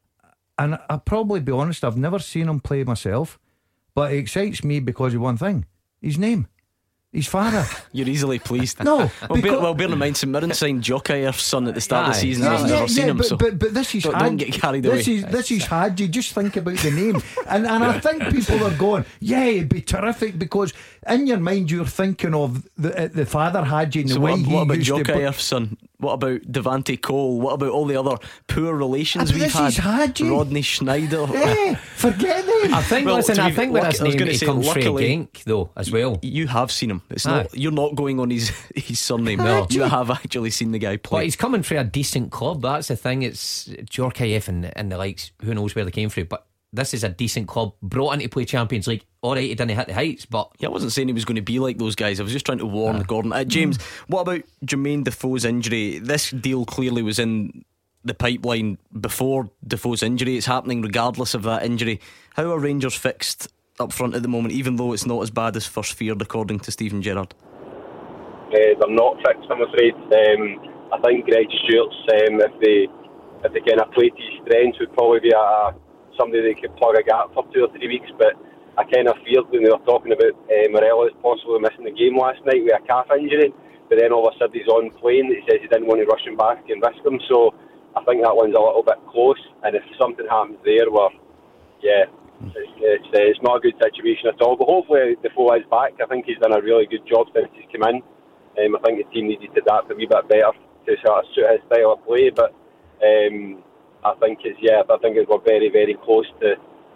Speaker 10: And I'll probably be honest, I've never seen him play myself, but it excites me because of one thing: his name, his father.
Speaker 4: You're easily pleased.
Speaker 10: No,
Speaker 4: well, bear, well, bear in mind, St Mirren signed Djokhayev's son at the start Aye. of the season.
Speaker 10: Yeah,
Speaker 4: I've
Speaker 10: yeah,
Speaker 4: never
Speaker 10: yeah,
Speaker 4: seen him,
Speaker 10: but,
Speaker 4: so
Speaker 10: but, but this is
Speaker 4: don't,
Speaker 10: Hadji.
Speaker 4: don't get carried
Speaker 10: this
Speaker 4: away.
Speaker 10: Is, this is Hadji. Just think about the name, and and I think people are going, yeah, it'd be terrific, because in your mind you're thinking of the the father Hadji and the
Speaker 4: so
Speaker 10: way
Speaker 4: what,
Speaker 10: he
Speaker 4: what about
Speaker 10: used
Speaker 4: Djokhayev's
Speaker 10: to.
Speaker 4: son? What about Devante Cole? What about all the other poor relations
Speaker 10: Ah,
Speaker 4: we've
Speaker 10: this
Speaker 4: had?
Speaker 10: is Hadji.
Speaker 4: Rodney Schneider.
Speaker 10: Yeah, forget him.
Speaker 5: I think.
Speaker 4: Well,
Speaker 5: listen,
Speaker 4: to
Speaker 5: I
Speaker 4: be-
Speaker 5: think with
Speaker 4: luck-
Speaker 5: his
Speaker 4: I was
Speaker 5: name
Speaker 4: gonna
Speaker 5: he
Speaker 4: say,
Speaker 5: comes from
Speaker 4: luckily-
Speaker 5: Genk though as well.
Speaker 4: You have seen him. It's
Speaker 5: Aye.
Speaker 4: not. You're not going on his his surname.
Speaker 5: No.
Speaker 4: You have actually seen the guy play.
Speaker 5: But he's coming from a decent club. That's the thing. It's Djorkaeff and, and the likes. Who knows where they came from? But this is a decent club brought in to play Champions League. Alright, he didn't hit the heights, but
Speaker 4: yeah, I wasn't saying he was going to be like those guys. I was just trying to warn uh, Gordon. uh, James, mm. what about Jermaine Defoe's injury? This deal clearly was in the pipeline before Defoe's injury. It's happening regardless of that injury. How are Rangers fixed up front at the moment, even though it's not as bad as first feared, according to Stephen Gerrard?
Speaker 17: Uh, they're not fixed, I'm afraid. um, I think Greg Stewart's, um, if they if they kind of play to his strengths, would probably be a somebody they could plug a gap for two or three weeks. But I kind of feared when they were talking about uh, Morelos possibly missing the game last night with a calf injury, but then all of a sudden he's on playing. He says he didn't want to rush him back and risk him, so I think that one's a little bit close. And if something happens there, well, yeah, it's, it's, uh, it's not a good situation at all. But hopefully Defoe is back. I think he's done a really good job since he's come in. Um, I think the team needed to adapt a wee bit better to sort of suit his style of play, but um, I think it's yeah, I think it's, we're very, very close to,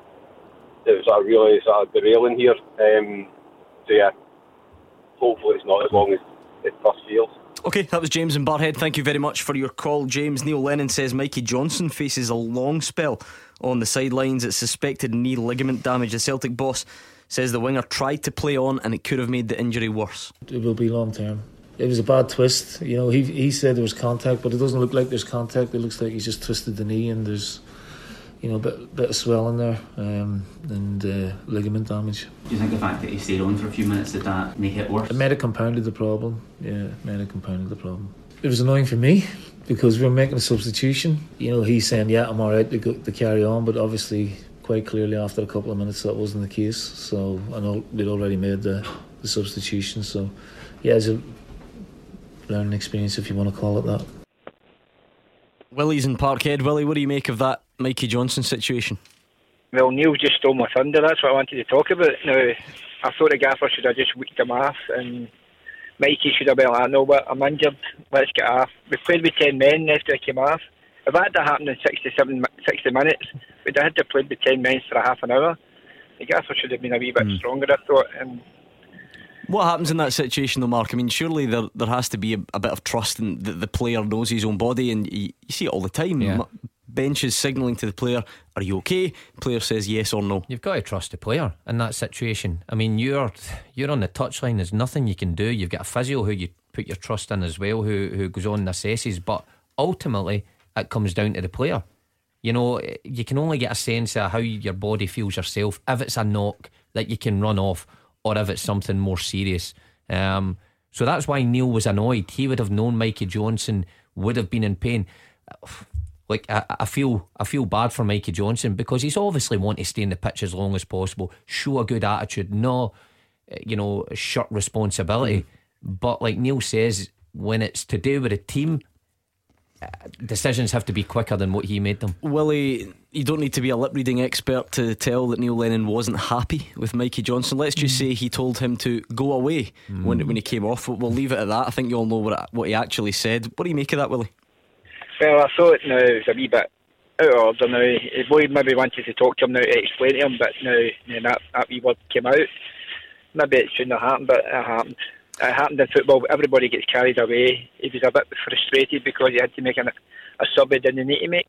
Speaker 17: to sort of really sort of derailing here. Um, so yeah, hopefully it's not as long as it first feels.
Speaker 4: Okay, that was James in Barrhead. Thank you very much for your call, James. Neil Lennon says Mikey Johnson faces a long spell on the sidelines. It's suspected knee ligament damage. The Celtic boss says the winger tried to play on and it could have made the injury worse.
Speaker 11: It will be long term. It was a bad twist. You know, he he said there was contact, but it doesn't look like there's contact. It looks like he's just twisted the knee and there's, you know, a bit, bit of swelling there, um, and uh, ligament damage.
Speaker 18: Do you think the fact that he stayed on for a few minutes, did that make it worse?
Speaker 11: It might have compounded the problem. Yeah, it might have compounded the problem. It was annoying for me because we were making a substitution. You know, he's saying, yeah, I'm all right to, go, to carry on, but obviously quite clearly after a couple of minutes that wasn't the case. So I know they'd already made the, the substitution. So yeah, it's a learning experience, if you want to call it that.
Speaker 4: Willie's in Parkhead. Willie, what do you make of that Mikey Johnson situation?
Speaker 19: Well, Neil just stole my thunder. That's what I wanted to talk about. Now, I thought the gaffer should have just weeked him off, and Mikey should have been like, I know what, I'm injured, let's get off. We played with ten men after I came off. If that had happened in sixty-seven, sixty minutes, we'd have had to play with ten men for a half an hour. The gaffer should have been a wee bit mm. stronger, I thought. And
Speaker 4: what happens in that situation though, Mark? I mean, surely there there has to be a, a bit of trust in that the player knows his own body, and you, you see it all the time.
Speaker 5: Yeah.
Speaker 4: Benches signalling to the player, are you okay? The player says yes or no.
Speaker 5: You've got to trust the player in that situation. I mean, you're you're on the touchline, there's nothing you can do. You've got a physio who you put your trust in as well, who, who goes on and assesses, but ultimately it comes down to the player. You know, you can only get a sense of how your body feels yourself if it's a knock that you can run off, or if it's something more serious. Um, so that's why Neil was annoyed. He would have known Mikey Johnson would have been in pain. Like I, I feel I feel bad for Mikey Johnson because he's obviously wanting to stay in the pitch as long as possible, show a good attitude, no, you know, shirk responsibility. Mm. But like Neil says, when it's to do with a team, decisions have to be quicker than what he made them. Willie, you don't need to be a lip reading expert to tell that Neil Lennon wasn't happy with Mikey Johnson. Let's just mm. say he told him to go away mm. when when he came off. We'll leave it at that. I think you all know what it, what he actually said. What do you make of that, Willie?
Speaker 19: Well, I thought now it was a wee bit out of order now. His boy maybe wanted to talk to him now to explain to him, but now, now that, that wee word came out. Maybe it shouldn't have happened, but it happened. It happened in football. Everybody gets carried away. He was a bit frustrated because he had to make an, a sub he didn't need to make.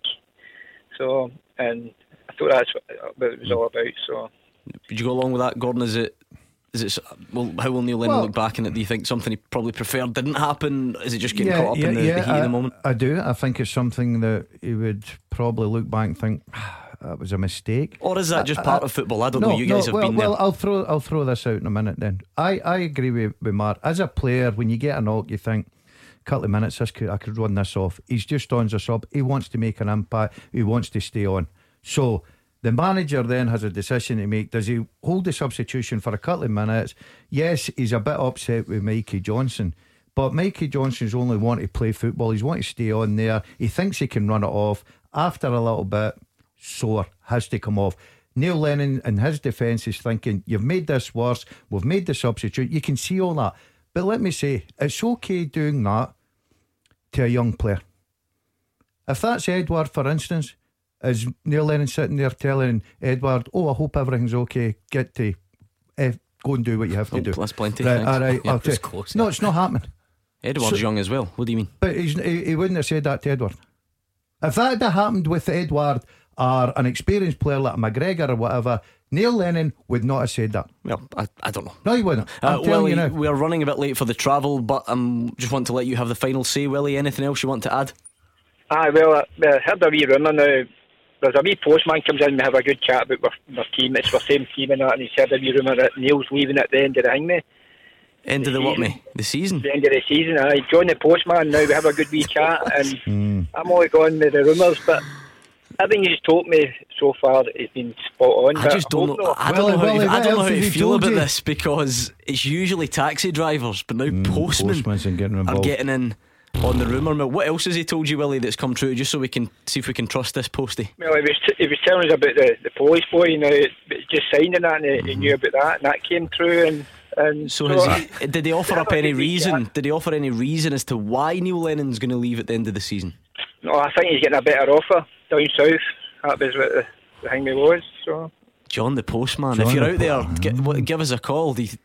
Speaker 19: So, and I thought that's what it was all about. So,
Speaker 4: would you go along with that, Gordon? Is it, is it? Well, how will Neil Lennon
Speaker 10: well,
Speaker 4: look back on it? Do you think something he probably preferred didn't happen? Is it just getting
Speaker 10: yeah,
Speaker 4: caught up
Speaker 10: yeah,
Speaker 4: in the,
Speaker 10: yeah,
Speaker 4: the heat
Speaker 10: I,
Speaker 4: of the moment?
Speaker 10: I do. I think it's something that he would probably look back and think that was a mistake.
Speaker 4: Or is that just
Speaker 10: I,
Speaker 4: part
Speaker 10: I,
Speaker 4: of football? I don't
Speaker 10: no,
Speaker 4: know. You guys
Speaker 10: no,
Speaker 4: have
Speaker 10: well,
Speaker 4: been there.
Speaker 10: Well, I'll throw I'll throw this out in a minute. Then I, I agree with, with Mark. As a player, when you get a knock, you think, a couple of minutes, this could, I could run this off. He's just on as a sub. He wants to make an impact. He wants to stay on. So the manager then has a decision to make. Does he hold the substitution for a couple of minutes? Yes, he's a bit upset with Mikey Johnson, but Mikey Johnson's only wanting to play football. He's wanting to stay on there. He thinks he can run it off. After a little bit, sore, has to come off. Neil Lennon in his defence is thinking, you've made this worse, we've made the substitute. You can see all that, but let me say, it's okay doing that to a young player. If that's Edward, for instance, is Neil Lennon sitting there telling Edward, oh, I hope everything's okay, get to eh, go and do what you have to
Speaker 4: oh,
Speaker 10: do.
Speaker 4: That's plenty.
Speaker 10: Right, all right,
Speaker 4: yeah,
Speaker 10: I'll
Speaker 4: it's close,
Speaker 10: no,
Speaker 4: yeah.
Speaker 10: it's not happening.
Speaker 4: Edward's
Speaker 10: so,
Speaker 4: young as well. What do you mean?
Speaker 10: But he's, he, he wouldn't have said that to Edward. If that had happened with Edward or an experienced player like McGregor or whatever, Neil Lennon would not have said that.
Speaker 4: Well, I, I don't know.
Speaker 10: No, he wouldn't. I'm
Speaker 4: Uh,
Speaker 10: telling
Speaker 4: Willie,
Speaker 10: you now.
Speaker 4: we're running a bit late for the travel, but I um, just want to let you have the final say, Willie. Anything else you want to add?
Speaker 19: Aye, well, I uh, heard a wee rumour now. There's a wee postman comes in and we have a good chat about our, our team. It's our same team and that, and he's heard a wee rumour that Neil's leaving at the end of the hang me.
Speaker 4: End of the, the what, me? The season?
Speaker 19: The end of the season, aye. Join the postman now, we have a good wee chat, and mm. I'm only going with the rumours, but everything he's told me so far has been spot on.
Speaker 4: I just don't know. I don't
Speaker 10: Willie,
Speaker 4: know how
Speaker 10: Willie,
Speaker 4: to, I don't know how
Speaker 10: what else
Speaker 4: to
Speaker 10: has he
Speaker 4: feel
Speaker 10: told
Speaker 4: about
Speaker 10: you?
Speaker 4: this, because it's usually taxi drivers, but now
Speaker 10: Mm,
Speaker 4: postmen
Speaker 10: postmen's and getting
Speaker 4: are
Speaker 10: involved.
Speaker 4: getting in on the rumour mill. What else has he told you, Willie, that's come true, just so we can see if we can trust this postie?
Speaker 19: Well, he was, t- he was telling us about the, the police boy, you know, just signing that, and he,
Speaker 4: Mm-hmm.
Speaker 19: he knew about that, and that came true. And, and
Speaker 4: So,
Speaker 19: so
Speaker 4: has he, did they offer up any reason?
Speaker 19: Yeah.
Speaker 4: Did he offer any reason as to why Neil Lennon's going to leave at the end of the season?
Speaker 19: No, I think he's getting a better offer down south. That was what the, the thing he was. So.
Speaker 4: John the postman,
Speaker 10: John
Speaker 4: if you're
Speaker 10: the
Speaker 4: out there,
Speaker 10: po-
Speaker 4: gi- what- give us a call. Do you,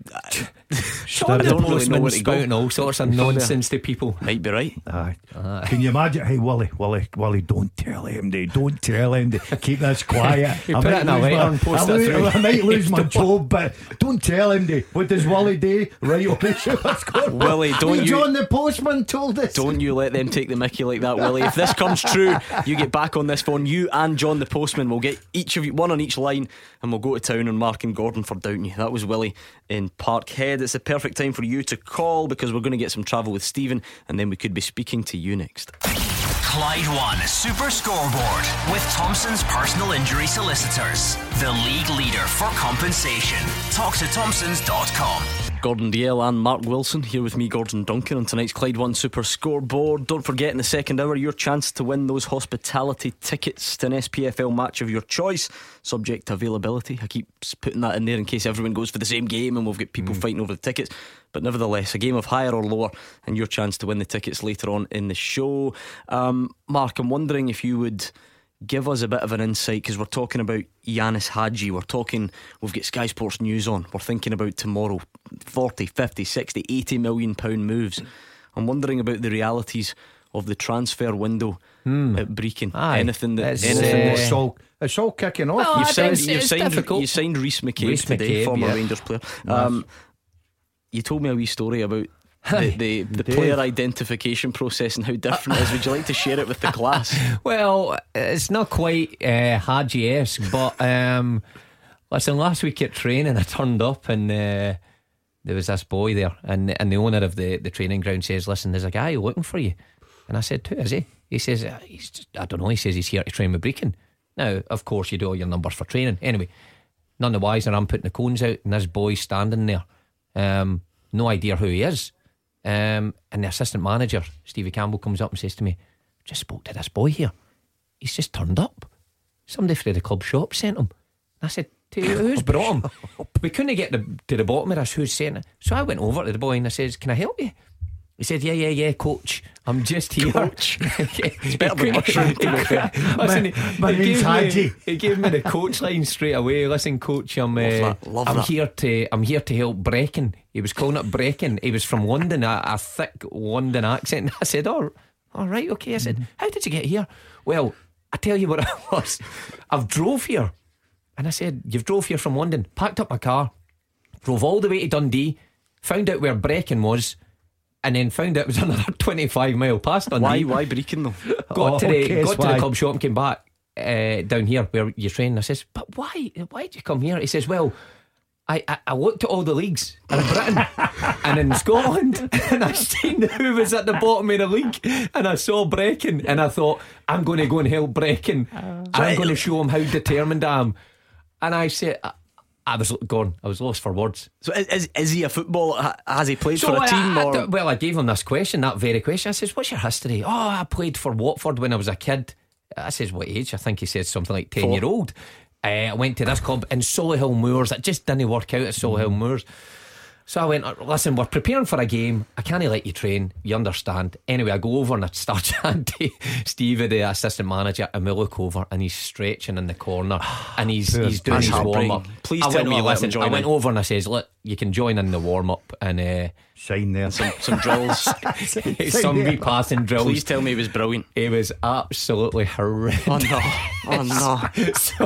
Speaker 5: Sean
Speaker 4: I
Speaker 5: the
Speaker 4: don't really know
Speaker 5: postman
Speaker 4: where to go.
Speaker 5: spouting all sorts of nonsense to people.
Speaker 4: Might be right.
Speaker 10: Aye. Can you imagine? Hey, Willie, Willie, Willie, don't tell him, they don't tell him, they keep this quiet.
Speaker 5: You
Speaker 10: I
Speaker 5: put
Speaker 10: might
Speaker 5: it in a
Speaker 10: lose
Speaker 5: letter
Speaker 10: my-
Speaker 5: and post
Speaker 10: I,
Speaker 5: it
Speaker 10: lose-
Speaker 5: through.
Speaker 10: I might lose my job, but don't tell him. They, what does Willie do? Right, okay, sure, what's going on?
Speaker 4: Willie, don't
Speaker 10: Hey,
Speaker 4: you-
Speaker 10: John the postman told us.
Speaker 4: Don't you let them take the mickey like that, Willie. If this comes true, you get back on this phone. You and John the postman will get each of you one on each line, and we'll go to town on Mark and Gordon for doubting you. That was Willie in Parkhead. It's the perfect time for you to call, because we're going to get some travel with Stephen, and then we could be speaking to you next.
Speaker 3: Clyde One Super Scoreboard with Thompson's Personal Injury Solicitors, the league leader for compensation. Talk to Thompsons dot com.
Speaker 4: Gordon Dalziel and Mark Wilson here with me, Gordon Duncan, on tonight's Clyde One Super Scoreboard. Don't forget, in the second hour, your chance to win those hospitality tickets to an S P F L match of your choice, subject to availability. I keep putting that in there in case everyone goes for the same game and we've got people mm. fighting over the tickets. But nevertheless, a game of higher or lower, and your chance to win the tickets later on in the show. um, Mark, I'm wondering if you would give us a bit of an insight, because we're talking about Yanis Hadji, we're talking, we've got Sky Sports News on, we're thinking about tomorrow, forty, fifty, sixty, eighty million pound moves. I'm wondering about the realities of the transfer window mm. at Brecon.
Speaker 5: Aye.
Speaker 4: Anything that
Speaker 5: It's,
Speaker 4: anything
Speaker 5: uh,
Speaker 4: that's
Speaker 10: It's all, it's all kicking off.
Speaker 5: Well,
Speaker 4: You've
Speaker 5: I
Speaker 4: signed,
Speaker 5: think
Speaker 4: you've
Speaker 5: it's
Speaker 4: signed,
Speaker 5: difficult.
Speaker 4: you signed Reece McCabe
Speaker 5: Reece
Speaker 4: today,
Speaker 5: McCabe,
Speaker 4: former
Speaker 5: yeah.
Speaker 4: Rangers player. Um, you told me a wee story about the, the, the
Speaker 10: Dave.
Speaker 4: player identification process and how different it is. Would you like to share it with the class?
Speaker 5: Well, it's not quite uh, Hadji-esque, but um, listen, last week at training I turned up and uh, there was this boy there, and, and the owner of the, the training ground says, listen, there's a guy looking for you. And I said, who is he? He says, uh, he's just, I don't know, he says he's here to train with Brecon. Now, of course, you do all your numbers for training. Anyway, none the wiser, I'm putting the cones out and this boy's standing there. Um, no idea who he is. Um, and the assistant manager, Stevie Campbell, comes up and says to me, just spoke to this boy here. He's just turned up. Somebody from the club shop sent him. And I said, to who's brought him? We couldn't get the, to the bottom of this, who's sent it. So I went over to the boy and I says, can I help you? He said, yeah, yeah, yeah, coach, I'm just here.
Speaker 4: Coach. It's better than mushroom, to be fair.
Speaker 5: Listen, he,
Speaker 10: my
Speaker 5: he,
Speaker 10: name's
Speaker 5: gave
Speaker 10: Hadji.
Speaker 5: me, he gave me the coach line straight away. Listen, coach, I'm uh,
Speaker 4: Love that, love
Speaker 5: I'm
Speaker 4: that.
Speaker 5: here to I'm here to help Brecon. He was calling it Brecon. He was from London, a, a thick London accent. I said, oh, all right, okay. I said, mm-hmm. how did you get here? Well, I tell you what it was. I've drove here. And I said, you've drove here from London, packed up my car, drove all the way to Dundee, found out where Brecon was, and then found out it was another twenty-five mile past Dundee.
Speaker 4: Why, why Brecon though?
Speaker 5: Got
Speaker 10: Oh,
Speaker 5: to the
Speaker 10: okay,
Speaker 5: got to
Speaker 10: why.
Speaker 5: the club shop and came back uh, down here where you're training. I says, but why why did you come here? He says, well, I, I, I looked at all the leagues in Britain and in Scotland, and I seen who was at the bottom of the league, and I saw Brecon, and I thought, I'm going to go and help Brecon. I'm going to show him how determined I am. And I said, I, I was gone. I was lost for words.
Speaker 4: So is, is he a footballer? Ha- Has he played
Speaker 5: So
Speaker 4: for a
Speaker 5: I-
Speaker 4: team?
Speaker 5: I-
Speaker 4: or
Speaker 5: I- well, I gave him this question, that very question. I says, what's your history? Oh, I played for Watford when I was a kid. I says, what age? I think he said something like ten
Speaker 4: Four.
Speaker 5: year old. uh, I went to this club in Solihull Moors. It just didn't work out at Solihull Moors. So I went, listen, we're preparing for a game. I can't let you train. You understand. Anyway, I go over and I start chatting to Stevie, the assistant manager, and we look over and he's stretching in the corner and he's he's doing his warm up.
Speaker 4: Please
Speaker 5: I
Speaker 4: tell
Speaker 5: went,
Speaker 4: me you
Speaker 5: oh,
Speaker 4: let him
Speaker 5: listen,
Speaker 4: join
Speaker 5: I went
Speaker 4: in.
Speaker 5: over and I says, look, you can join in the warm up and uh,
Speaker 10: sign there.
Speaker 4: Some, some drills.
Speaker 5: some wee passing drills.
Speaker 4: Please tell me he was brilliant.
Speaker 5: He was absolutely horrendous.
Speaker 4: Oh no! Oh no!
Speaker 5: So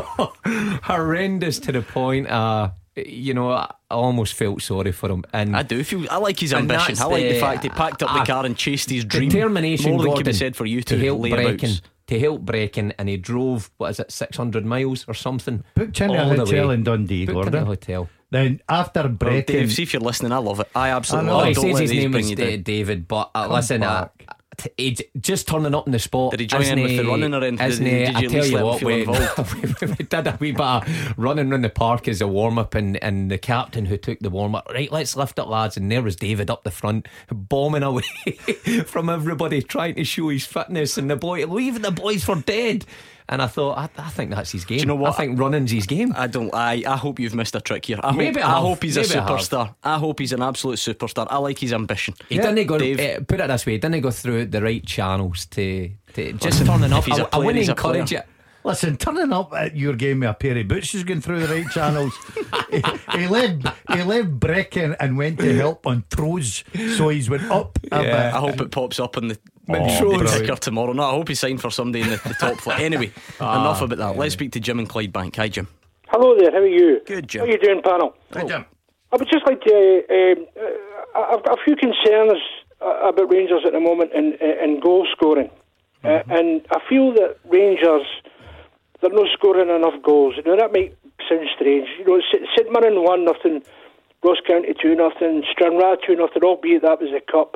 Speaker 5: horrendous to the point. Uh, you know, I almost felt sorry for him. And
Speaker 4: I do feel I like his
Speaker 5: and
Speaker 4: ambition.
Speaker 5: that's
Speaker 4: I like the,
Speaker 5: the-
Speaker 4: fact he packed up
Speaker 5: uh,
Speaker 4: the car and chased his dream.
Speaker 5: determination,
Speaker 4: More than
Speaker 5: Gordon,
Speaker 4: can be said for you
Speaker 5: to
Speaker 4: two
Speaker 5: help
Speaker 4: layabouts.
Speaker 5: breaking, to help breaking, and he drove, what is it, six hundred miles or something.
Speaker 10: Booked into a
Speaker 5: all the
Speaker 10: hotel
Speaker 5: way.
Speaker 10: in Dundee,
Speaker 5: Booked
Speaker 10: Gordon.
Speaker 5: into a hotel.
Speaker 10: Then after
Speaker 4: Well,
Speaker 10: breaking,
Speaker 4: Dave, see if you're listening. I love it. I absolutely
Speaker 10: I know.
Speaker 4: love
Speaker 5: Oh,
Speaker 4: it.
Speaker 5: he
Speaker 4: Don't
Speaker 5: says
Speaker 4: let
Speaker 5: his
Speaker 4: these
Speaker 5: name
Speaker 4: bring
Speaker 5: was
Speaker 4: you
Speaker 5: Da-
Speaker 4: down.
Speaker 5: David, but uh,
Speaker 10: Come
Speaker 5: listen, uh,
Speaker 10: back.
Speaker 5: t- he j- just turning up in the spot.
Speaker 4: Did he join in with the running or anything?
Speaker 5: Isn't
Speaker 4: Did-
Speaker 5: he?
Speaker 4: did
Speaker 5: I
Speaker 4: you at
Speaker 5: tell
Speaker 4: least
Speaker 5: you
Speaker 4: let him
Speaker 5: what,
Speaker 4: feel
Speaker 5: we,
Speaker 4: involved?
Speaker 5: we did a wee bit of running around the park as a warm up, and, and the captain who took the warm up, right, let's lift up, lads. And there was David up the front, bombing away from everybody, trying to show his fitness, and the boy leaving the boys for dead. And I thought, I, I think that's his game.
Speaker 4: Do you know what?
Speaker 5: I think running's his game.
Speaker 4: I don't. I, I hope you've missed a trick here. I
Speaker 5: Maybe
Speaker 4: hope,
Speaker 5: I
Speaker 4: I
Speaker 5: have.
Speaker 4: hope he's
Speaker 5: Maybe
Speaker 4: a
Speaker 5: I have.
Speaker 4: superstar. I, hope he's an absolute superstar. I like his ambition.
Speaker 5: He didn't go.
Speaker 4: Dave.
Speaker 5: Uh, put it this way: he didn't go through the right channels to, to just
Speaker 4: Listen,
Speaker 5: turning
Speaker 4: if
Speaker 5: up.
Speaker 4: he's a
Speaker 5: I, I
Speaker 4: player,
Speaker 5: wouldn't
Speaker 4: he's a
Speaker 5: encourage
Speaker 4: player.
Speaker 5: it.
Speaker 10: listen, turning up at your game with a pair of boots is going through the right channels. he, he left he left Brecon and went to help on throws, so he's went up a
Speaker 4: Yeah,
Speaker 10: bit.
Speaker 4: I hope it pops up on the,
Speaker 10: Oh,
Speaker 4: the
Speaker 10: brilliant.
Speaker 4: ticker tomorrow. No, I hope he signed for somebody in the, the top flight. Anyway,
Speaker 10: Ah,
Speaker 4: enough about that. Let's speak to Jim in Clydebank. Hi, Jim.
Speaker 20: Hello there, how are you?
Speaker 4: Good, Jim.
Speaker 20: How are you doing, panel?
Speaker 10: Hi, Jim.
Speaker 20: I would just like to. Um, uh, I've got a few concerns uh, about Rangers at the moment in, in goal scoring, uh, and I feel that Rangers they're not scoring enough goals. Now that might sound strange. You know, St St Mirren one nothing, Ross County two nothing, Stranraer two nothing. Albeit that was the cup,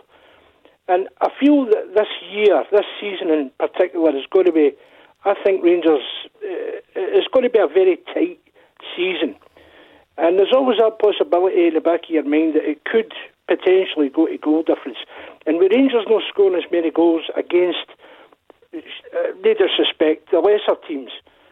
Speaker 20: and I feel that this year, this season in particular, is going to be. I think Rangers. Uh, it's going to be a very tight season. And there's always that possibility in the back of your mind that it could potentially go to goal difference. And with Rangers not scoring as many goals against, uh, no disrespect, the lesser teams,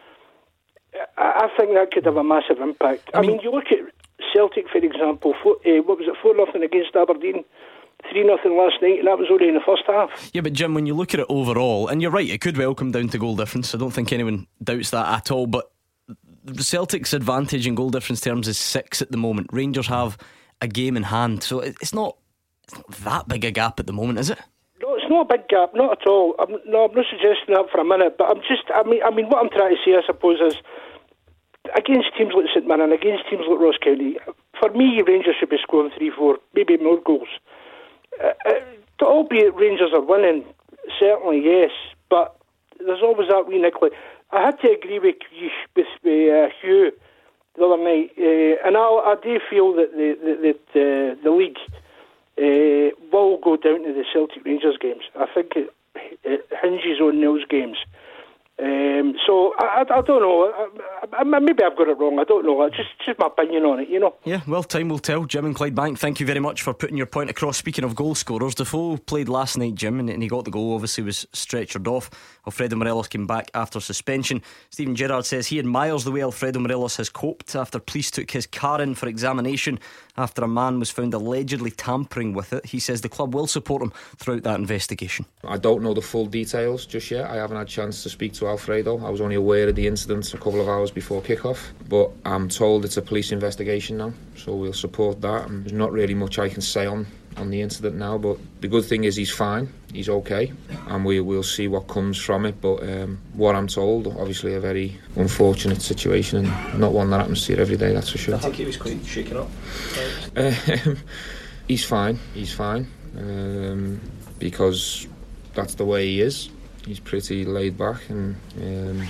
Speaker 20: I, I think that could have a massive impact. I, I mean, mean, you look at Celtic, for example, four, uh, what was it, four nothing against Aberdeen, three nothing last night, and that was only in the first half.
Speaker 4: Yeah, but Jim, when you look at it overall, and you're right, it could well come down to goal difference. I don't think anyone doubts that at all, but Celtic's advantage in goal difference terms is six at the moment. Rangers have a game in hand, so it's not, it's not that big a gap at the moment, is it?
Speaker 20: No, it's not a big gap, not at all. I'm, no, I'm not suggesting that for a minute, but I'm just, I mean, I mean, what I'm trying to say, I suppose, is against teams like St Mirren, against teams like Ross County, for me, Rangers should be scoring three, four, maybe more goals. Uh, uh, albeit Rangers are winning, certainly yes, but there's always that wee nickel. I had to agree with with uh, Hugh the other night, uh, and I, I do feel that the the, the, uh, the league uh, will go down to the Celtic Rangers games. I think it, it hinges on those games. Um, so I, I, I don't know. I, I, maybe I've got it wrong. I don't know. Just just my opinion on it, you know.
Speaker 4: Yeah, well, time will tell. Jim and Clydebank, thank you very much for putting your point across. Speaking of goal scorers, Defoe played last night, Jim, and, and he got the goal. Obviously, was stretchered off. Alfredo Morelos came back after suspension. Stephen Gerrard says he admires the way Alfredo Morelos has coped after police took his car in for examination after a man was found allegedly tampering with it. He says the club will support him throughout that investigation.
Speaker 12: I don't know the full details just yet. I haven't had a chance to speak to Alfredo. I was only aware of the incident a couple of hours before kick-off, but I'm told it's a police investigation now, so we'll support that. And there's not really much I can say on, on the incident now, but the good thing is he's fine, he's okay, and we will see what comes from it. But um, what I'm told, obviously a very unfortunate situation and not one that happens to you every day, that's for sure.
Speaker 21: I think he was quite shaken up.
Speaker 12: Um, he's fine, he's fine, um, because that's the way he is. He's pretty laid back, and um,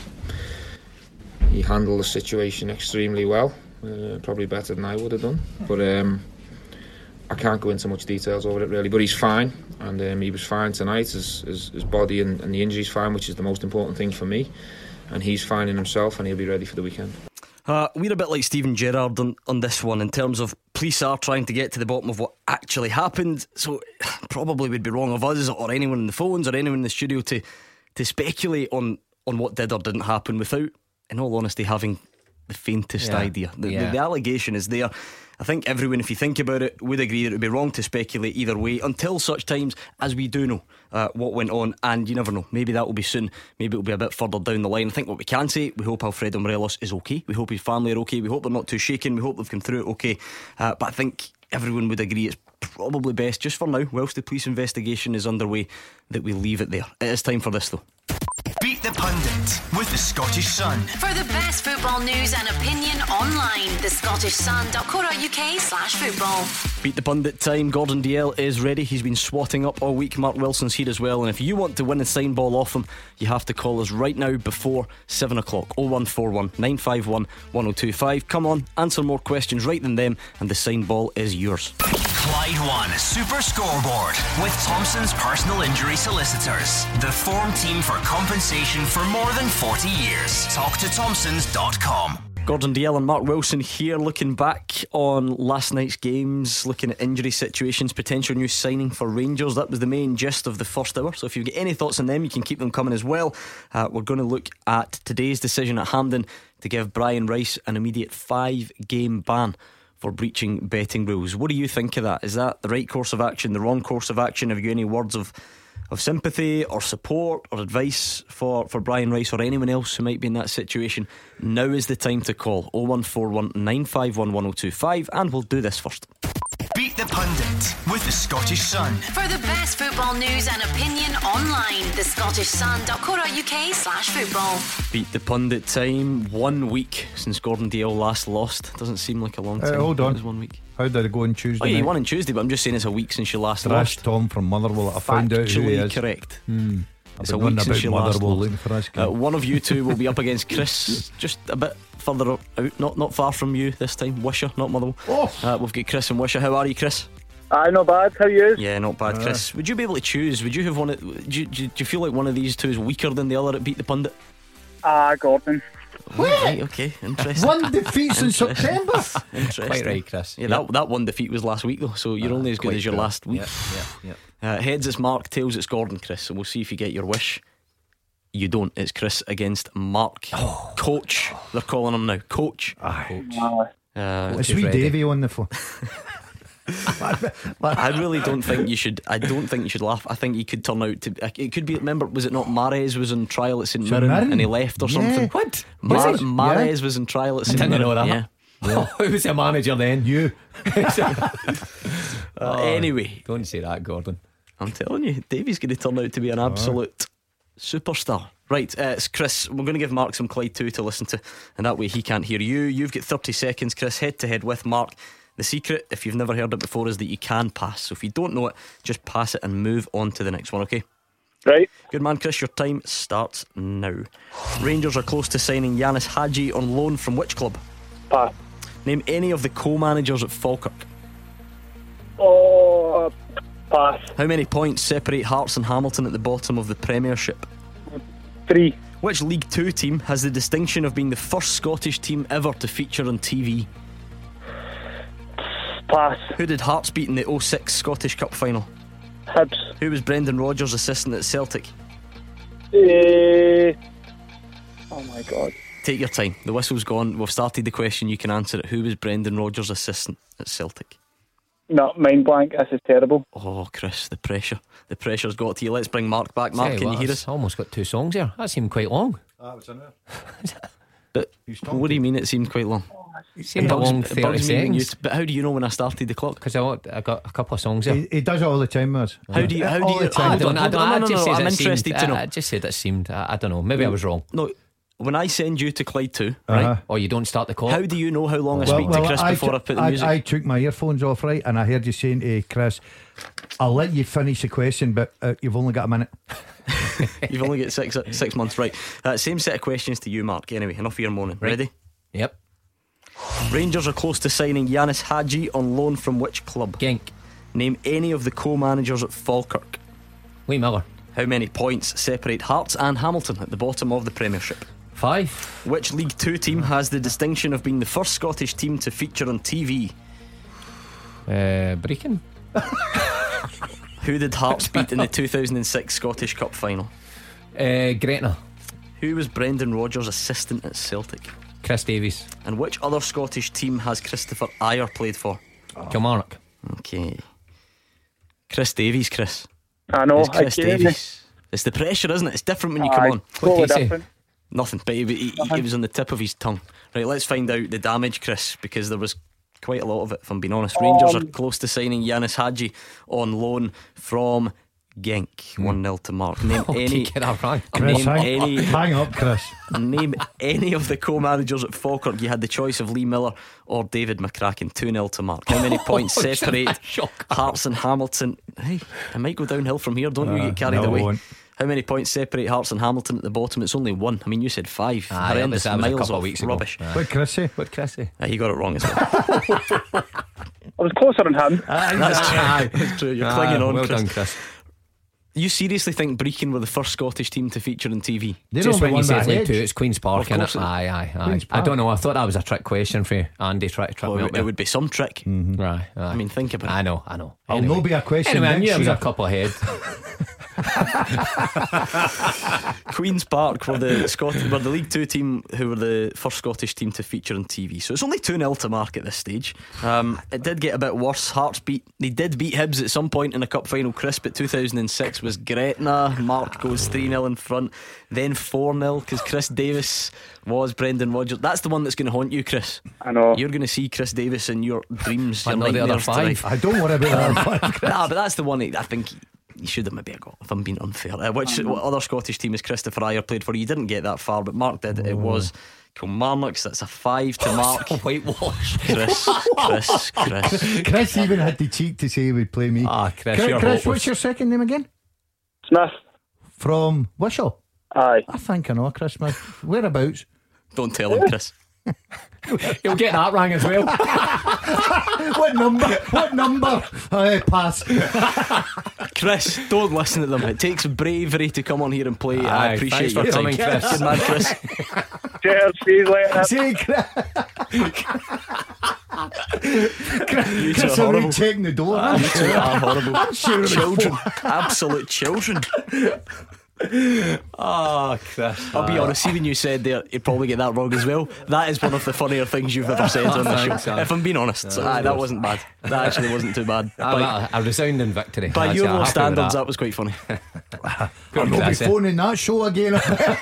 Speaker 12: he handled the situation extremely well, uh, probably better than I would have done. But um, I can't go into much details over it really. But he's fine, and um, he was fine tonight. His, his, his body and, and the injury's fine, which is the most important thing for me. And he's fine in himself, and he'll be ready for the weekend.
Speaker 4: Uh, we're a bit like Stephen Gerrard on, on this one in terms of police are trying to get to the bottom of what actually happened, so probably would be wrong of us or anyone in the phones or anyone in the studio to, to speculate on, on what did or didn't happen without, in all honesty, having the faintest
Speaker 5: Yeah.
Speaker 4: idea. The,
Speaker 5: Yeah.
Speaker 4: the, the allegation is there. I think everyone, if you think about it, would agree that it would be wrong to speculate either way until such times as we do know uh, what went on. And you never know, maybe that will be soon, maybe it will be a bit further down the line. I think what we can say, we hope Alfredo Morelos is okay, we hope his family are okay, we hope they're not too shaken, we hope they've come through it okay. uh, But I think everyone would agree it's probably best, just for now, whilst the police investigation is underway, that we leave it there. It is time for this though.
Speaker 3: Beat the Pundit with the Scottish Sun.
Speaker 21: For the best football news and opinion online, the scottish sun dot co dot uk slash football.
Speaker 4: Beat the Pundit time. Gordon Dalziel is ready. He's been swatting up all week. Mark Wilson's here as well. And if you want to win a sign ball off him, you have to call us right now before seven o'clock. oh one four one, nine five one, one oh two five. Come on, answer more questions right than them, and the sign ball is yours.
Speaker 3: Clyde One Super Scoreboard with Thompson's personal injury solicitors. The form team for compensation for more than forty years. Talk to Thompsons dot com.
Speaker 4: Gordon Dalziel and Mark Wilson here, looking back on last night's games, looking at injury situations, potential new signing for Rangers. That was the main gist of the first hour. So if you've got any thoughts on them, you can keep them coming as well. uh, We're going to look at today's decision at Hampden to give Brian Rice an immediate five game ban for breaching betting rules. What do you think of that? Is that the right course of action, the wrong course of action? Have you any words of of sympathy or support or advice for, for Brian Rice or anyone else who might be in that situation? Now is the time to call oh one four one, nine five one, one oh two five, and we'll do this first.
Speaker 3: Beat the Pundit with the Scottish Sun.
Speaker 21: For the best football news and opinion online, the scottish sun dot co dot uk slash football.
Speaker 4: Beat the Pundit time. One week since Gordon Dalziel last lost. Doesn't seem like a long
Speaker 10: Uh,
Speaker 4: time.
Speaker 10: hold on.
Speaker 4: It was one week.
Speaker 10: How did it go on Tuesday?
Speaker 4: Oh yeah, you
Speaker 10: night?
Speaker 4: won on Tuesday, but I'm just saying it's a week since you last
Speaker 10: Thrash
Speaker 4: lost.
Speaker 10: Tom from Motherwell. I found out who he
Speaker 4: Factually
Speaker 10: is.
Speaker 4: correct.
Speaker 10: Hmm.
Speaker 4: It's
Speaker 10: I've
Speaker 4: a
Speaker 10: been
Speaker 4: week
Speaker 10: wondering
Speaker 4: since
Speaker 10: about
Speaker 4: you last
Speaker 10: Motherwell
Speaker 4: lost.
Speaker 10: looking for this guy.
Speaker 4: Uh, one of you two will be up against Chris, just a bit further out, not not far from you this time. Wisher, not Motherwell.
Speaker 10: Oh.
Speaker 4: Uh, we've got Chris and Wisher. How are you, Chris?
Speaker 22: Aye, not bad. How are you?
Speaker 4: Yeah, not bad,
Speaker 22: Uh.
Speaker 4: Chris. Would you be able to choose? Would you have one? Do you, do you, do you feel like one of these two is weaker than the other at Beat the Pundit?
Speaker 22: Ah, Gordon.
Speaker 4: Right, okay, interesting.
Speaker 10: One defeat since
Speaker 4: Interesting.
Speaker 10: September.
Speaker 4: Interesting.
Speaker 5: Quite right, Chris.
Speaker 4: Yeah,
Speaker 5: Yep.
Speaker 4: that that one defeat was last week though, so you're
Speaker 5: Ah,
Speaker 4: only as good
Speaker 5: quite
Speaker 4: as your
Speaker 5: true.
Speaker 4: last week.
Speaker 5: Yep, yep, yep.
Speaker 4: Uh, heads it's Mark, tails it's Gordon, Chris. So we'll see if you get your wish. You don't. It's Chris against Mark.
Speaker 5: Oh.
Speaker 4: Coach, they're calling him now. Coach.
Speaker 22: Aye.
Speaker 4: Uh,
Speaker 10: Is Sweet Davy on the phone?
Speaker 4: I really don't think you should. I don't think you should laugh. I think he could turn out to. It could be. Remember, was it not Mahrez was on trial at St
Speaker 10: St
Speaker 4: Mirren
Speaker 10: Mirren?
Speaker 4: and he left or
Speaker 10: Yeah.
Speaker 4: something?
Speaker 5: What?
Speaker 4: Mar-
Speaker 5: Was he?
Speaker 4: Mahrez was on trial at
Speaker 5: I
Speaker 4: St
Speaker 5: didn't
Speaker 4: Mirren.
Speaker 5: know that.
Speaker 4: Yeah.
Speaker 5: Yeah. Who was the manager then?
Speaker 10: You.
Speaker 4: Uh, anyway,
Speaker 5: don't say that, Gordon.
Speaker 4: I'm telling you, Davey's going to turn out to be an absolute superstar. Right, uh, it's Chris. We're going to give Mark some Clyde two to listen to, and that way he can't hear you. You've got thirty seconds, Chris, head to head with Mark. The secret, if you've never heard it before, is that you can pass. So if you don't know it, just pass it and move on to the next one, okay?
Speaker 22: Right.
Speaker 4: Good man, Chris, your time starts now. Rangers are close to signing Yanis Hadji on loan from which club?
Speaker 22: Pass.
Speaker 4: Name any of the co-managers at Falkirk.
Speaker 22: Oh, pass.
Speaker 4: How many points separate Hearts and Hamilton at the bottom of the Premiership?
Speaker 22: Three.
Speaker 4: Which League Two team has the distinction of being the first Scottish team ever to feature on T V?
Speaker 22: Pass.
Speaker 4: Who did Hearts beat in the oh six Scottish Cup final?
Speaker 22: Hibs.
Speaker 4: Who was Brendan Rodgers' assistant at Celtic?
Speaker 22: Eh, oh my God.
Speaker 4: Take your time, the whistle's gone. We've started the question, you can answer it. Who was Brendan Rodgers' assistant at Celtic?
Speaker 22: No, mind blank. This is terrible.
Speaker 4: Oh, Chris, the pressure The pressure's got to you. Let's bring Mark back. Mark,
Speaker 5: Tell
Speaker 4: can
Speaker 5: what,
Speaker 4: you hear
Speaker 5: it's
Speaker 4: us?
Speaker 5: Almost got two songs here. That seemed quite long.
Speaker 10: That was in there.
Speaker 4: But what do you mean it seemed quite long?
Speaker 5: It seemed a long
Speaker 4: It
Speaker 5: thirty
Speaker 4: bugs me when you-
Speaker 5: seconds.
Speaker 4: But how do you know when I started the clock?
Speaker 5: Because I, I got a couple of songs here.
Speaker 10: He, he does it all the time, Maz.
Speaker 4: How do you? How do
Speaker 10: All
Speaker 4: you?
Speaker 10: the time.
Speaker 5: I don't, I
Speaker 4: Hold
Speaker 5: don't,
Speaker 4: on,
Speaker 5: I
Speaker 4: no, no,
Speaker 5: just
Speaker 4: no,
Speaker 5: said
Speaker 4: I'm
Speaker 5: it seemed-
Speaker 4: interested to know.
Speaker 5: I just said it seemed. I, I don't know. Maybe I was wrong.
Speaker 4: No, when I send you to Clyde two,
Speaker 10: Uh-huh.
Speaker 4: right?
Speaker 5: Or you don't start the call.
Speaker 4: How do you know how long I
Speaker 10: Well,
Speaker 4: speak
Speaker 10: well,
Speaker 4: to Chris
Speaker 10: I
Speaker 4: before
Speaker 10: t-
Speaker 4: I put the
Speaker 10: I,
Speaker 4: music?
Speaker 10: I took my earphones off, right, and I heard you saying to Chris, I'll let you finish the question, but uh, you've only got a minute.
Speaker 4: You've only got six six months, right? Uh, same set of questions to you, Mark. Anyway, enough of your moaning.
Speaker 5: Right.
Speaker 4: Ready?
Speaker 5: Yep.
Speaker 4: Rangers are close to signing Yanis Hadji on loan from which club?
Speaker 5: Genk.
Speaker 4: Name any of the co-managers at Falkirk.
Speaker 5: Lee Miller.
Speaker 4: How many points separate Hearts and Hamilton at the bottom of the Premiership?
Speaker 5: Five.
Speaker 4: Which League Two team has the distinction of being the first Scottish team to feature on T V?
Speaker 5: Uh, Brecon.
Speaker 4: Who did Hearts beat in the two thousand six Scottish Cup final?
Speaker 5: Uh, Gretna.
Speaker 4: Who was Brendan Rodgers' assistant at Celtic?
Speaker 5: Chris Davies.
Speaker 4: And which other Scottish team has Christopher Ayer played for?
Speaker 5: Oh. Kilmarnock.
Speaker 4: Okay. Chris Davies, Chris.
Speaker 22: I know.
Speaker 4: It's Chris
Speaker 22: I get it.
Speaker 4: Davies. It's the pressure, isn't it? It's different when you
Speaker 22: Aye,
Speaker 4: come on.
Speaker 22: totally
Speaker 5: What did he say?
Speaker 22: different.
Speaker 4: Nothing, but he, he, he was on the tip of his tongue. Right, let's find out the damage, Chris, because there was quite a lot of it, if I'm being honest. Rangers
Speaker 22: Um,
Speaker 4: are close to signing Yanis Hadji on loan from Genk. one nil to Mark. Name
Speaker 5: Okay,
Speaker 4: any
Speaker 5: get that right.
Speaker 10: Chris,
Speaker 4: Name
Speaker 10: hang,
Speaker 4: any
Speaker 10: hang up, Chris.
Speaker 4: Name any of the co-managers at Falkirk. You had the choice of Lee Miller or David McCracken. two nil to Mark. How many points
Speaker 5: Oh,
Speaker 4: separate
Speaker 5: shock.
Speaker 4: Hearts and Hamilton? Hey, it might go downhill from here. Don't you
Speaker 10: Uh,
Speaker 4: get carried
Speaker 10: no, it
Speaker 4: away.
Speaker 10: won't.
Speaker 4: How many points separate Hearts and Hamilton at the bottom? It's only one. I mean, you said five.
Speaker 5: Aye, that was,
Speaker 4: Horrendous.
Speaker 5: that was a
Speaker 4: Miles
Speaker 5: couple of
Speaker 4: off.
Speaker 5: weeks ago.
Speaker 4: Rubbish.
Speaker 5: Aye.
Speaker 10: What Chris say?
Speaker 5: What Chris say?
Speaker 4: Uh, you got it wrong as well.
Speaker 22: I was closer than him.
Speaker 4: That's true. That's true. You're clinging
Speaker 5: Ah,
Speaker 4: on,
Speaker 5: well
Speaker 4: Chris.
Speaker 5: done, Chris.
Speaker 4: You seriously think Brecon were the first Scottish team to feature on T V?
Speaker 10: They
Speaker 5: Just
Speaker 10: don't
Speaker 5: when you
Speaker 10: won
Speaker 5: said
Speaker 10: that
Speaker 5: League
Speaker 10: hedge.
Speaker 5: Two, it's Queen's Park,
Speaker 4: Of
Speaker 5: innit?
Speaker 4: course it-
Speaker 5: Aye, aye, aye.
Speaker 10: Queen's
Speaker 5: I
Speaker 10: Park.
Speaker 5: don't know. I thought that was a trick question for you, Andy. Try to trip
Speaker 4: Well,
Speaker 5: me
Speaker 4: it,
Speaker 5: up
Speaker 4: it
Speaker 5: there.
Speaker 4: would be some trick.
Speaker 5: Right, aye.
Speaker 4: I mean, think about it.
Speaker 5: I know, I know.
Speaker 10: I'll
Speaker 5: Anyway.
Speaker 10: no be a question
Speaker 5: Anyway, I
Speaker 10: next
Speaker 5: knew I was
Speaker 10: year.
Speaker 5: a couple ahead.
Speaker 4: Queen's Park were the Scot- were the League Two team who were the first Scottish team to feature on T V. So it's only two nil to Mark at this stage. Um, it did get a bit worse. Hearts beat they did beat Hibs at some point in a cup final. Crisp at two thousand six was Gretna. Mark goes three nil in front, then four nil because Chris Davis was Brendan Rodgers. That's the one that's going to haunt you, Chris.
Speaker 22: I know.
Speaker 4: You're going to see Chris Davis in your dreams,
Speaker 5: But
Speaker 4: your
Speaker 5: not the other
Speaker 4: nightmares tonight.
Speaker 5: five.
Speaker 10: I don't worry about that. one, Chris.
Speaker 4: Nah, but that's the one I think you should have maybe got, if I'm being unfair. Uh, which what other Scottish team is Christopher Ayer played for? You didn't get that far, but Mark did. It was Kilmarnock, so that's a five to Mark.
Speaker 5: Whitewash.
Speaker 4: Chris, Chris, Chris.
Speaker 10: Chris even had the cheek to say he would play me.
Speaker 5: Ah, Chris,
Speaker 10: Chris,
Speaker 5: you're
Speaker 10: Chris
Speaker 5: hopeless.
Speaker 10: what's your second name again?
Speaker 22: Smith.
Speaker 10: From Wishaw.
Speaker 22: Aye.
Speaker 10: I think I know Chris Smith. Whereabouts?
Speaker 4: Don't tell him, Chris.
Speaker 5: You'll get that rang as well.
Speaker 10: What number? What number? I pass.
Speaker 4: Chris, don't listen to them. It takes bravery to come on here and play. I
Speaker 5: Aye,
Speaker 4: appreciate
Speaker 5: thanks for
Speaker 4: your time,
Speaker 5: coming, Chris.
Speaker 4: Good man, Chris.
Speaker 22: Cheers. See you later.
Speaker 10: See, Chris.
Speaker 4: You two
Speaker 10: Chris,
Speaker 4: are
Speaker 10: are we
Speaker 4: horrible.
Speaker 10: checking the door?
Speaker 4: Ah, you two are horrible.
Speaker 10: I'm sure it was
Speaker 4: Children,
Speaker 10: four.
Speaker 4: absolute children.
Speaker 5: Oh, Chris.
Speaker 4: I'll be honest, see when you said there, you'd probably get that wrong as well. That is one of the funnier things you've ever said on the show.
Speaker 5: Thanks, Anne.
Speaker 4: If I'm being honest, so, aye, that wasn't bad. That actually wasn't too bad.
Speaker 5: Ah,
Speaker 4: By,
Speaker 5: a, a resounding victory.
Speaker 4: by
Speaker 5: That's
Speaker 4: your
Speaker 5: it,
Speaker 4: low
Speaker 5: happy with
Speaker 4: standards, that.
Speaker 5: that.
Speaker 4: was quite funny.
Speaker 10: I'm not be
Speaker 5: Chris, eh?
Speaker 10: phoning that show again.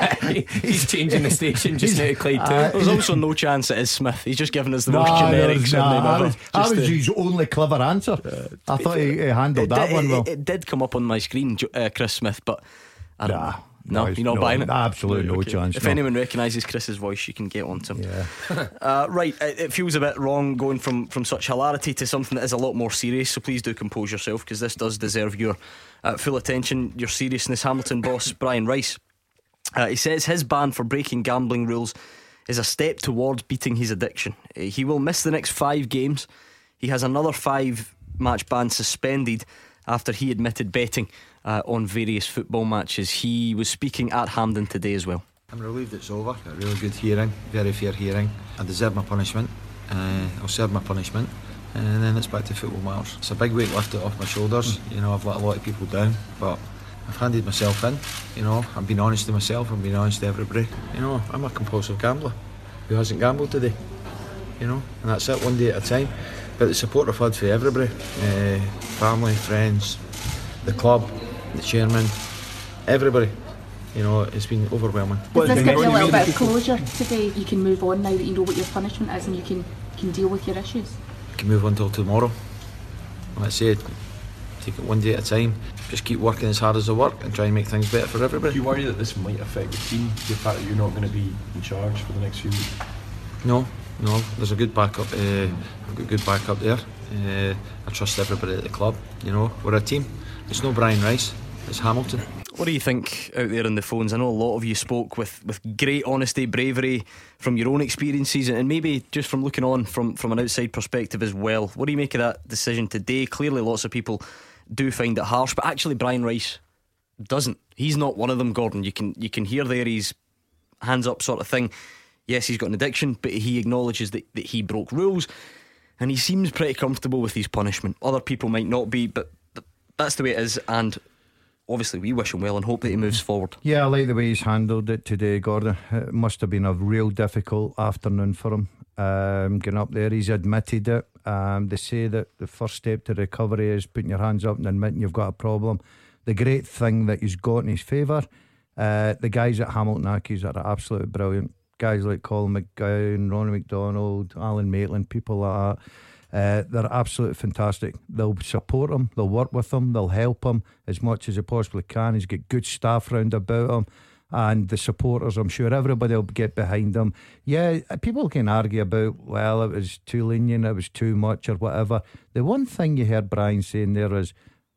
Speaker 5: He's changing the station just now to Clyde too.
Speaker 4: There's also no chance it is Smith. He's just giving us the
Speaker 10: Nah,
Speaker 4: most generic
Speaker 10: there's-
Speaker 4: surname
Speaker 10: nah,
Speaker 4: ever.
Speaker 10: I was, I
Speaker 4: Just
Speaker 10: was
Speaker 4: to-
Speaker 10: his only clever answer. I thought he, he handled
Speaker 4: it,
Speaker 10: that
Speaker 4: did,
Speaker 10: one
Speaker 4: it,
Speaker 10: well.
Speaker 4: it, it did come up on my screen, Jo- uh, Chris Smith, but I don't
Speaker 10: Nah.
Speaker 4: know. No,
Speaker 10: No,
Speaker 4: you're not
Speaker 10: no,
Speaker 4: buying it.
Speaker 10: absolutely no chance,
Speaker 4: If
Speaker 10: no.
Speaker 4: anyone recognises Chris's voice, you can get onto him.
Speaker 10: Yeah.
Speaker 4: Uh, right, it, it feels a bit wrong going from, from such hilarity to something that is a lot more serious. So please do compose yourself, because this does deserve your uh, full attention, your seriousness. Hamilton boss Brian Rice, uh, he says his ban for breaking gambling rules is a step towards beating his addiction. Uh, he will miss the next five games. He has another five match ban suspended after he admitted betting uh, on various football matches. He was speaking at Hampden today as well.
Speaker 1: I'm relieved it's over. A really good hearing, very fair hearing. I deserve my punishment. Uh, I'll serve my punishment, and then it's back to football matters. It's a big weight lifted off my shoulders. You know, I've let a lot of people down, but I've handed myself in. You know, I'm being honest to myself. I'm being honest to everybody. You know, I'm a compulsive gambler who hasn't gambled today. You know, and that's it, one day at a time. But the support I've had for everybody, uh, family, friends, the club, the chairman, everybody, you know, it's been overwhelming.
Speaker 6: Does this give you a little bit of closure today? You can move on now that you know what your punishment is, and you can, can deal with your issues?
Speaker 1: I can move on till tomorrow. Like I said, take it one day at a time. Just keep working as hard as I work and try and make things better for everybody.
Speaker 23: Do you worry that this might affect the team, the fact that you're not going to be in charge for the next few weeks?
Speaker 1: No, no, there's a good backup. Uh, I've got good backup there. Uh, I trust everybody at the club. You know, we're a team. It's no Brian Rice, it's Hamilton.
Speaker 4: What do you think out there on the phones? I know a lot of you spoke with, with great honesty, bravery from your own experiences, and maybe just from looking on from, from an outside perspective as well. What do you make of that decision today? Clearly lots of people do find it harsh, but actually Brian Rice doesn't. He's not one of them, Gordon. You can you can hear there he's hands up sort of thing. Yes, he's got an addiction, but he acknowledges that, that he broke rules, and he seems pretty comfortable with his punishment. Other people might not be, but that's the way it is. And obviously we wish him well and hope that he moves forward.
Speaker 10: Yeah, I like the way he's handled it today, Gordon. It must have been a real difficult afternoon for him, um, getting up there. He's admitted it. Um, they say that the first step to recovery is putting your hands up and admitting you've got a problem. The great thing that he's got in his favour, uh, the guys at Hamilton Accies are absolutely brilliant. Guys like Colin McGowan, Ronnie McDonald, Alan Maitland, people like that. Uh, they're absolutely fantastic. They'll support him, they'll work with him, they'll help him as much as they possibly can. He's got good staff round about him, and the supporters, I'm sure everybody will get behind him. Yeah, people can argue about, well, it was too lenient, it was too much or whatever. The one thing you heard Brian saying there is,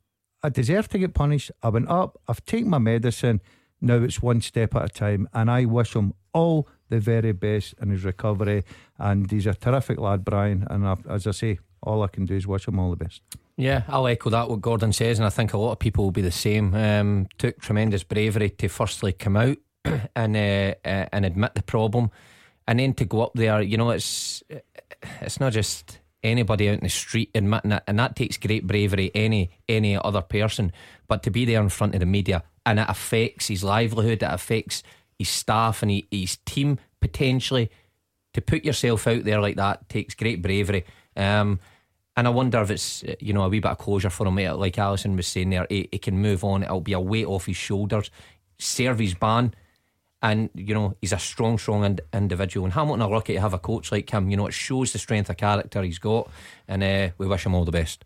Speaker 10: I deserve to get punished. I went up, I've taken my medicine, now it's one step at a time, and I wish him all the very best in his recovery. And he's a terrific lad, Brian, and I, as I say, all I can do is wish him all the best.
Speaker 5: Yeah, I'll echo that what Gordon says, and I think a lot of people will be the same. Um, took tremendous bravery to firstly come out and uh, uh, and admit the problem, and then to go up there. You know, it's it's not just anybody out in the street admitting it, and that takes great bravery, any any other person. But to be there in front of the media, and it affects his livelihood, it affects his staff and he, his team potentially. To put yourself out there like that takes great bravery. Um, and I wonder if it's, you know, a wee bit of closure for him. Like Alison was saying there, he, he can move on. It'll be a weight off his shoulders, serve his ban. And, you know, he's a strong, strong ind- individual. And Hamilton are lucky to have a coach like him. You know, it shows the strength of character he's got. And uh, we wish him all the best.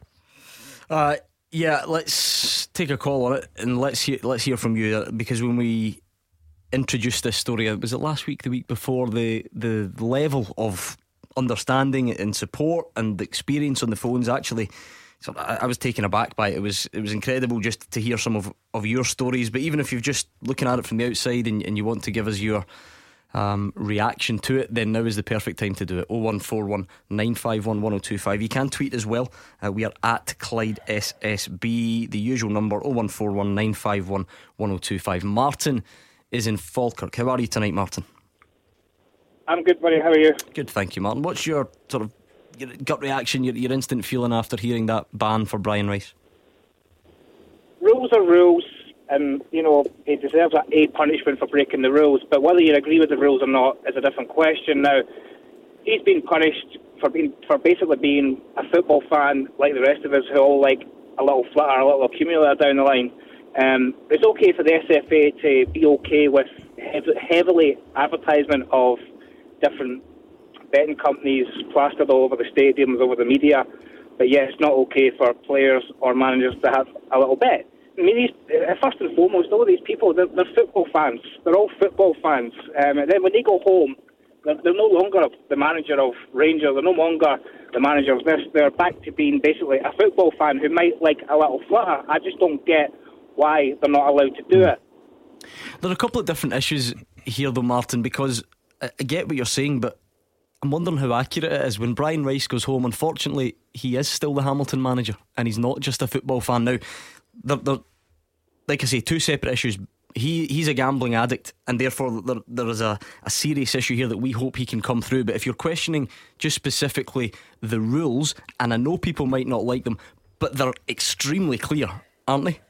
Speaker 4: Uh, yeah, let's take a call on it. And let's hear, let's hear from you. Because when we introduced this story, was it last week, the week before, the the level of understanding and support and experience on the phones, actually, so I, I was taken aback by it. It was it was incredible just to hear some of, of your stories. But even if you're just looking at it from the outside and, and you want to give us your um, reaction to it, then now is the perfect time to do it. oh one four one nine five one one oh two five. You can tweet as well. Uh, we are at Clyde S S B, the usual number oh one four one nine five one one oh two five. Martin is in Falkirk. How are you tonight, Martin?
Speaker 7: I'm good, buddy. How are you?
Speaker 4: Good, thank you, Martin. What's your sort of your gut reaction, your, your instant feeling after hearing that ban for Brian Rice?
Speaker 7: Rules are rules, and you know he deserves a, a punishment for breaking the rules. But whether you agree with the rules or not is a different question. Now, he's been punished for being for basically being a football fan like the rest of us, who all like a little flutter, a little accumulator down the line. Um, it's okay for the S F A to be okay with hev- heavily advertisement of different betting companies plastered all over the stadiums, over the media, but yeah, it's not okay for players or managers to have a little bet. I mean, these, uh, first and foremost, all of these people, they're, they're football fans. They're all football fans. Um, and then when they go home, they're, they're no longer the manager of Rangers. They're no longer the manager of this. They're back to being basically a football fan who might like a little flutter. I just don't get why they're not allowed to do it.
Speaker 4: There are a couple of different issues here though, Martin, because I get what you're saying, but I'm wondering how accurate it is. When Brian Rice goes home, unfortunately he is still the Hamilton manager and he's not just a football fan. Now they're, they're, like I say, two separate issues. He He's a gambling addict, and therefore there, there is a, a serious issue here that we hope he can come through. But if you're questioning just specifically the rules, and I know people might not like them, but they're extremely clear, aren't they?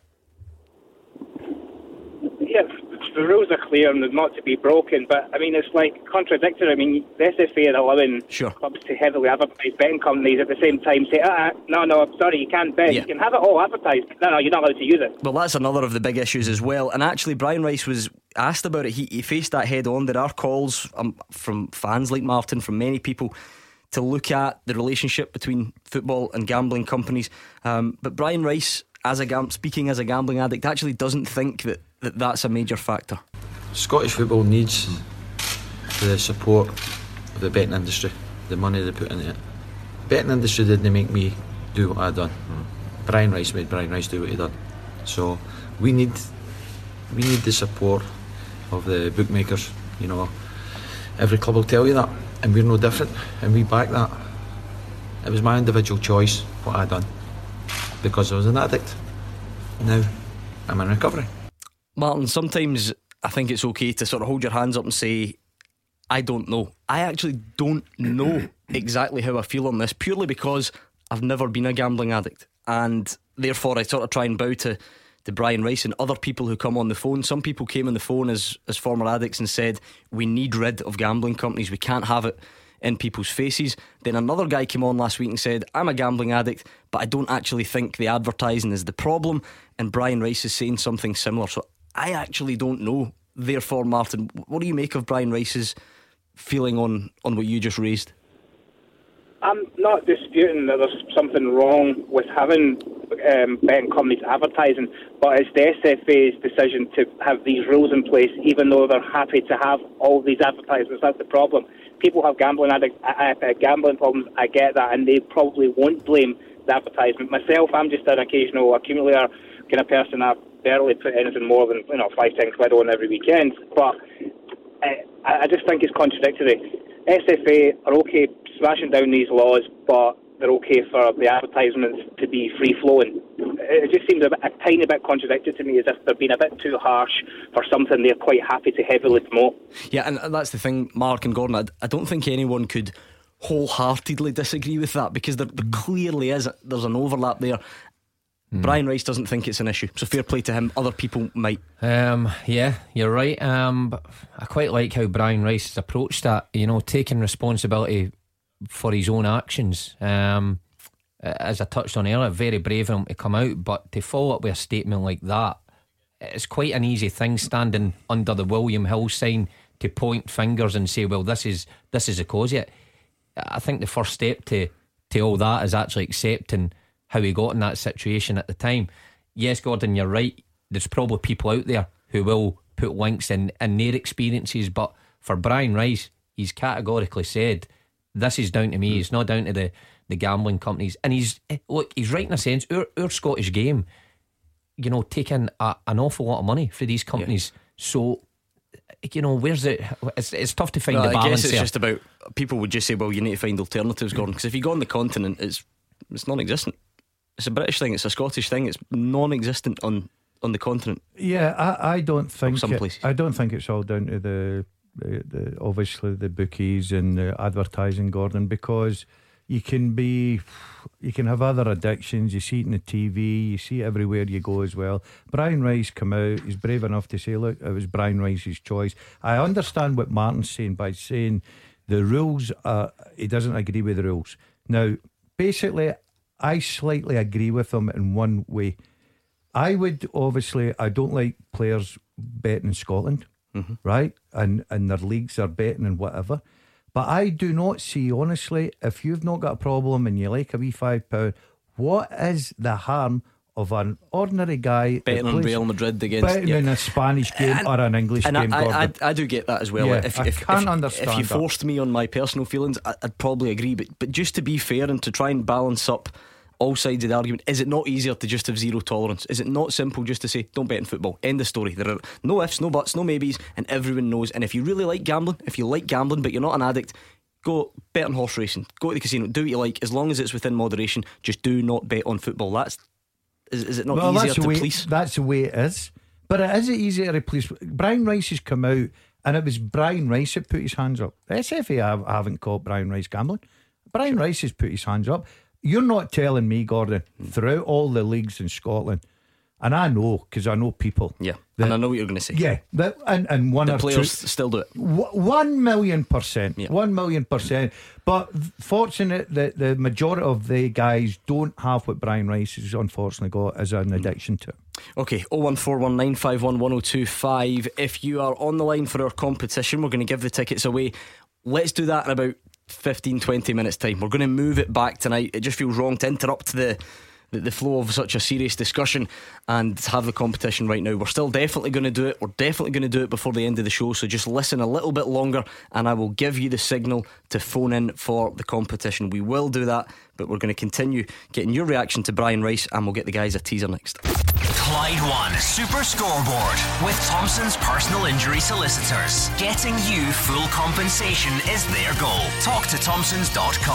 Speaker 7: Yeah, the rules are clear and they're not to be broken, but I mean it's like contradictory. I mean the S F A are allowing
Speaker 4: sure.
Speaker 7: clubs to heavily advertise betting companies at the same time say, ah, no, no, I'm sorry, you can't bet.
Speaker 4: Yeah.
Speaker 7: You can have it all advertised, but no, no, you're not allowed to use it.
Speaker 4: Well, that's another of the big issues as well. And actually Brian Rice was asked about it. He, he faced that head on. There are calls um, from fans like Martin, from many people, to look at the relationship between football and gambling companies. Um, but Brian Rice, as a gam- speaking as a gambling addict, actually doesn't think that, that that's a major factor. Scottish football needs
Speaker 1: the support of the betting industry, the money they put into it. The betting industry didn't make me do what I done. Mm. Brian Rice made Brian Rice do what he done. So we need we need the support of the bookmakers. You know, every club will tell you that, and we're no different, and we back that. It was my individual choice what I done because I was an addict. Now I'm in recovery.
Speaker 4: Martin, sometimes I think it's okay to sort of hold your hands up and say, I don't know. I actually don't know exactly how I feel on this, purely because I've never been a gambling addict, and therefore I sort of try and bow to, to Brian Rice and other people who come on the phone. Some people came on the phone as, as former addicts and said, we need rid of gambling companies, we can't have it in people's faces. Then another guy came on last week and said, I'm a gambling addict, but I don't actually think the advertising is the problem. And Brian Rice is saying something similar. So I actually don't know. Therefore, Martin, what do you make of Brian Rice's feeling on, on what you just raised?
Speaker 7: I'm not disputing that there's something wrong with having um, betting companies advertising, but it's the S F A's decision to have these rules in place, even though they're happy to have all these advertisements. That's the problem. People have gambling addict, uh, uh, gambling problems. I get that, and they probably won't blame the advertisement. Myself, I'm just an occasional accumulator kind of person. I barely put anything more than you know five, ten quid on every weekend, but uh, I just think it's contradictory. S F A are okay smashing down these laws, but they're okay for the advertisements to be free-flowing. It just seems a, bit, a tiny bit contradictory to me, as if they're being a bit too harsh for something they're quite happy to heavily promote.
Speaker 4: Yeah, and that's the thing, Mark and Gordon, I, I don't think anyone could wholeheartedly disagree with that, because there, there clearly is, there's an overlap there. Mm. Brian Rice doesn't think it's an issue, so fair play to him. Other people might.
Speaker 5: Um, yeah, you're right. Um, but I quite like how Brian Rice has approached that. You know, taking responsibility for his own actions. Um, as I touched on earlier, very brave of him to come out, but to follow up with a statement like that, it's quite an easy thing, standing under the William Hill sign, to point fingers and say, well, this is this is the cause of it. I think the first step to to all that is actually accepting how he got in that situation at the time. Yes, Gordon, you're right. There's probably people out there who will put links in, in their experiences, but for Brian Rice, he's categorically said, this is down to me, it's not down to the, the gambling companies. And he's, look, he's right in a sense. Our, our Scottish game, you know, taking a, an awful lot of money for these companies. Yeah. So, you know, where's it? It's, it's tough to find
Speaker 4: well,
Speaker 5: the balance.
Speaker 4: I guess it's
Speaker 5: there.
Speaker 4: just about, people would just say, well, you need to find alternatives, Gordon, because if you go on the continent, it's it's non-existent. It's a British thing, it's a Scottish thing, it's non-existent on, on the continent.
Speaker 10: Yeah, I, I don't think
Speaker 4: some
Speaker 10: it,
Speaker 4: places.
Speaker 10: I don't think it's all down to the, the, the obviously the bookies and the advertising, Gordon, because you can be you can have other addictions. You see it on the T V, you see it everywhere you go as well. Brian Rice come out, he's brave enough to say, look, it was Brian Rice's choice. I understand what Martin's saying by saying the rules are, he doesn't agree with the rules. Now basically I slightly agree with him in one way. I would obviously, I don't like players betting in Scotland, mm-hmm. right? And and their leagues are betting and whatever. But I do not see, honestly, if you've not got a problem and you like a wee five pound, what is the harm of an ordinary guy
Speaker 4: betting on Real Madrid against
Speaker 10: betting
Speaker 4: yeah.
Speaker 10: in a Spanish game
Speaker 4: and,
Speaker 10: or an English
Speaker 4: and
Speaker 10: game?
Speaker 4: I, I, I, I do get that as well.
Speaker 10: Yeah,
Speaker 4: if,
Speaker 10: I
Speaker 4: if,
Speaker 10: can't
Speaker 4: if,
Speaker 10: understand
Speaker 4: if you
Speaker 10: that.
Speaker 4: forced me on my personal feelings, I, I'd probably agree. But but just to be fair and to try and balance up all sides of the argument, is it not easier to just have zero tolerance? Is it not simple just to say don't bet in football, end of story? There are no ifs, no buts, no maybes, and everyone knows. And if you really like gambling, if you like gambling but you're not an addict, go bet on horse racing, go to the casino, do what you like, as long as it's within moderation. Just do not bet on football. That's is, is it not
Speaker 10: well,
Speaker 4: easier
Speaker 10: that's
Speaker 4: to
Speaker 10: way,
Speaker 4: police?
Speaker 10: That's the way it is. But it is easier to police. Brian Rice has come out, and it was Brian Rice that put his hands up. The S F A have, haven't caught Brian Rice gambling. Brian sure. Rice has put his hands up. You're not telling me, Gordon, throughout all the leagues in Scotland, and I know because I know people.
Speaker 4: Yeah,
Speaker 10: that,
Speaker 4: and I know what you're going to say.
Speaker 10: Yeah, that, and, and one
Speaker 4: the
Speaker 10: or
Speaker 4: players
Speaker 10: two,
Speaker 4: still do it.
Speaker 10: w- One million percent.
Speaker 4: Yeah.
Speaker 10: One million percent. But fortunate that the majority of the guys don't have what Brian Rice has unfortunately got as an addiction to.
Speaker 4: Okay, oh one four one nine five one one oh two five. If you are on the line for our competition, we're going to give the tickets away. Let's do that in about fifteen to twenty minutes time. We're going to move it back tonight. It just feels wrong to interrupt the, the the flow of such a serious discussion and have the competition right now. We're still definitely going to do it. We're definitely going to do it before the end of the show, so just listen a little bit longer and I will give you the signal to phone in for the competition. We will do that, but we're going to continue getting your reaction to Brian Rice, and we'll get the guys a teaser next.
Speaker 3: Clyde One Super Scoreboard with Thompson's personal injury solicitors. Getting you full compensation is their goal. Talk to Thompsons dot com.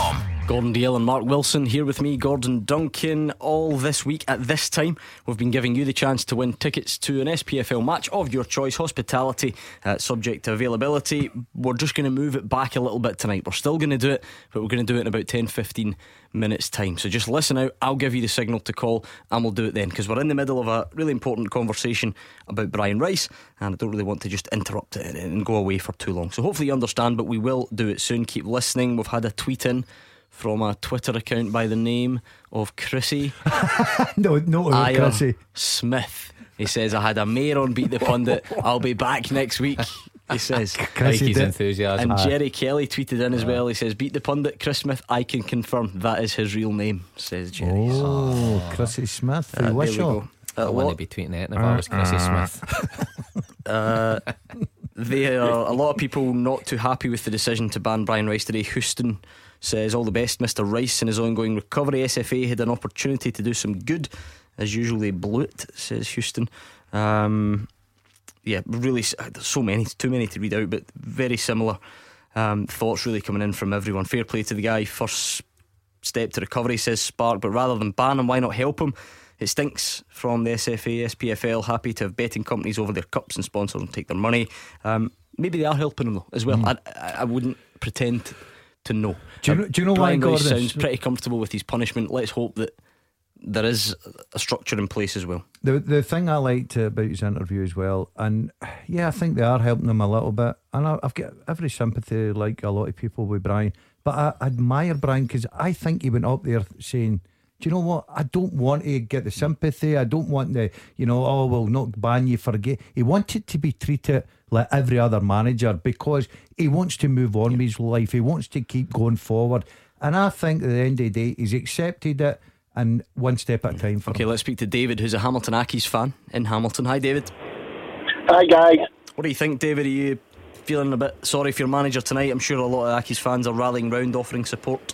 Speaker 4: Gordon Dalziel and Mark Wilson here with me, Gordon Duncan. All this week at this time we've been giving you the chance to win tickets to an S P F L match of your choice, hospitality, uh, subject to availability. We're just going to move it back a little bit tonight. We're still going to do it, but we're going to do it in about ten fifteen minutes time. So just listen out, I'll give you the signal to call and we'll do it then, because we're in the middle of a really important conversation about Brian Rice and I don't really want to just interrupt it and go away for too long. So hopefully you understand, but we will do it soon. Keep listening. We've had a tweet in from a Twitter account by the name of Chrissy
Speaker 10: No, no,
Speaker 4: Ayer
Speaker 10: Chrissy
Speaker 4: Smith. He says, I had a mare on Beat the Pundit. I'll be back next week, he says.
Speaker 5: Chrissy his enthusiasm.
Speaker 4: And Jerry Kelly tweeted in as well. He says, Beat the Pundit, Chris Smith, I can confirm that is his real name, says Jerry.
Speaker 10: Oh, oh. Chrissy Smith.
Speaker 4: Uh,
Speaker 10: wish
Speaker 4: there we go.
Speaker 5: I
Speaker 4: Uh,
Speaker 5: wouldn't be tweeting it if I was Chrissy
Speaker 10: Uh-uh.
Speaker 5: Smith.
Speaker 4: Uh, there are a lot of people not too happy with the decision to ban Brian Rice today. Houston says, all the best Mister Rice in his ongoing recovery. S F A had an opportunity to do some good. As usual, they blew it, says Houston. Um, yeah, really, there's so many, too many to read out, but very similar um, thoughts really coming in from everyone. Fair play to the guy. First step to recovery, says Spark, but rather than ban him, why not help him? It stinks from the S F A, S P F L, happy to have betting companies over their cups and sponsors and take their money. Um, maybe they are helping him though as well. Mm. I, I wouldn't pretend to know.
Speaker 10: Do you know, do you know
Speaker 4: Brian
Speaker 10: why
Speaker 4: Rice
Speaker 10: Gordon
Speaker 4: sounds pretty comfortable with his punishment. Let's hope that there is a structure in place as well.
Speaker 10: The the thing I liked about his interview as well, and yeah, I think they are helping him a little bit, and I, I've got every sympathy, like a lot of people, with Brian, but I admire Brian because I think he went up there saying, do you know what, I don't want to get the sympathy, I don't want the, you know, oh we'll not ban you for gay. He wanted to be treated like every other manager because he wants to move on with his life, he wants to keep going forward, and I think at the end of the day he's accepted it, and one step at a time for
Speaker 4: Okay,
Speaker 10: him.
Speaker 4: let's speak to David, who's a Hamilton Accies fan in Hamilton. Hi David.
Speaker 22: Hi guys.
Speaker 4: What do you think, David? Are you feeling a bit sorry for your manager tonight? I'm sure a lot of Accies fans are rallying round offering support.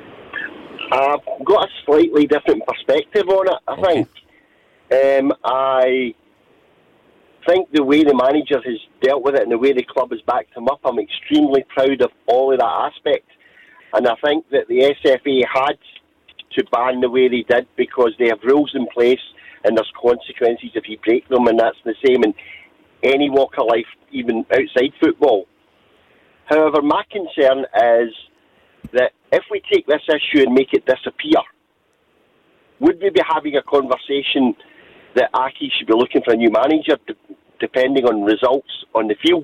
Speaker 22: I've got a slightly different perspective on it, I
Speaker 4: Okay.
Speaker 22: think. Um, I think the way the manager has dealt with it and the way the club has backed him up, I'm extremely proud of all of that aspect. And I think that the S F A had to ban the way they did because they have rules in place and there's consequences if you break them, and that's the same in any walk of life, even outside football. However, my concern is that if we take this issue and make it disappear, would we be having a conversation that Aki should be looking for a new manager d- depending on results on the field?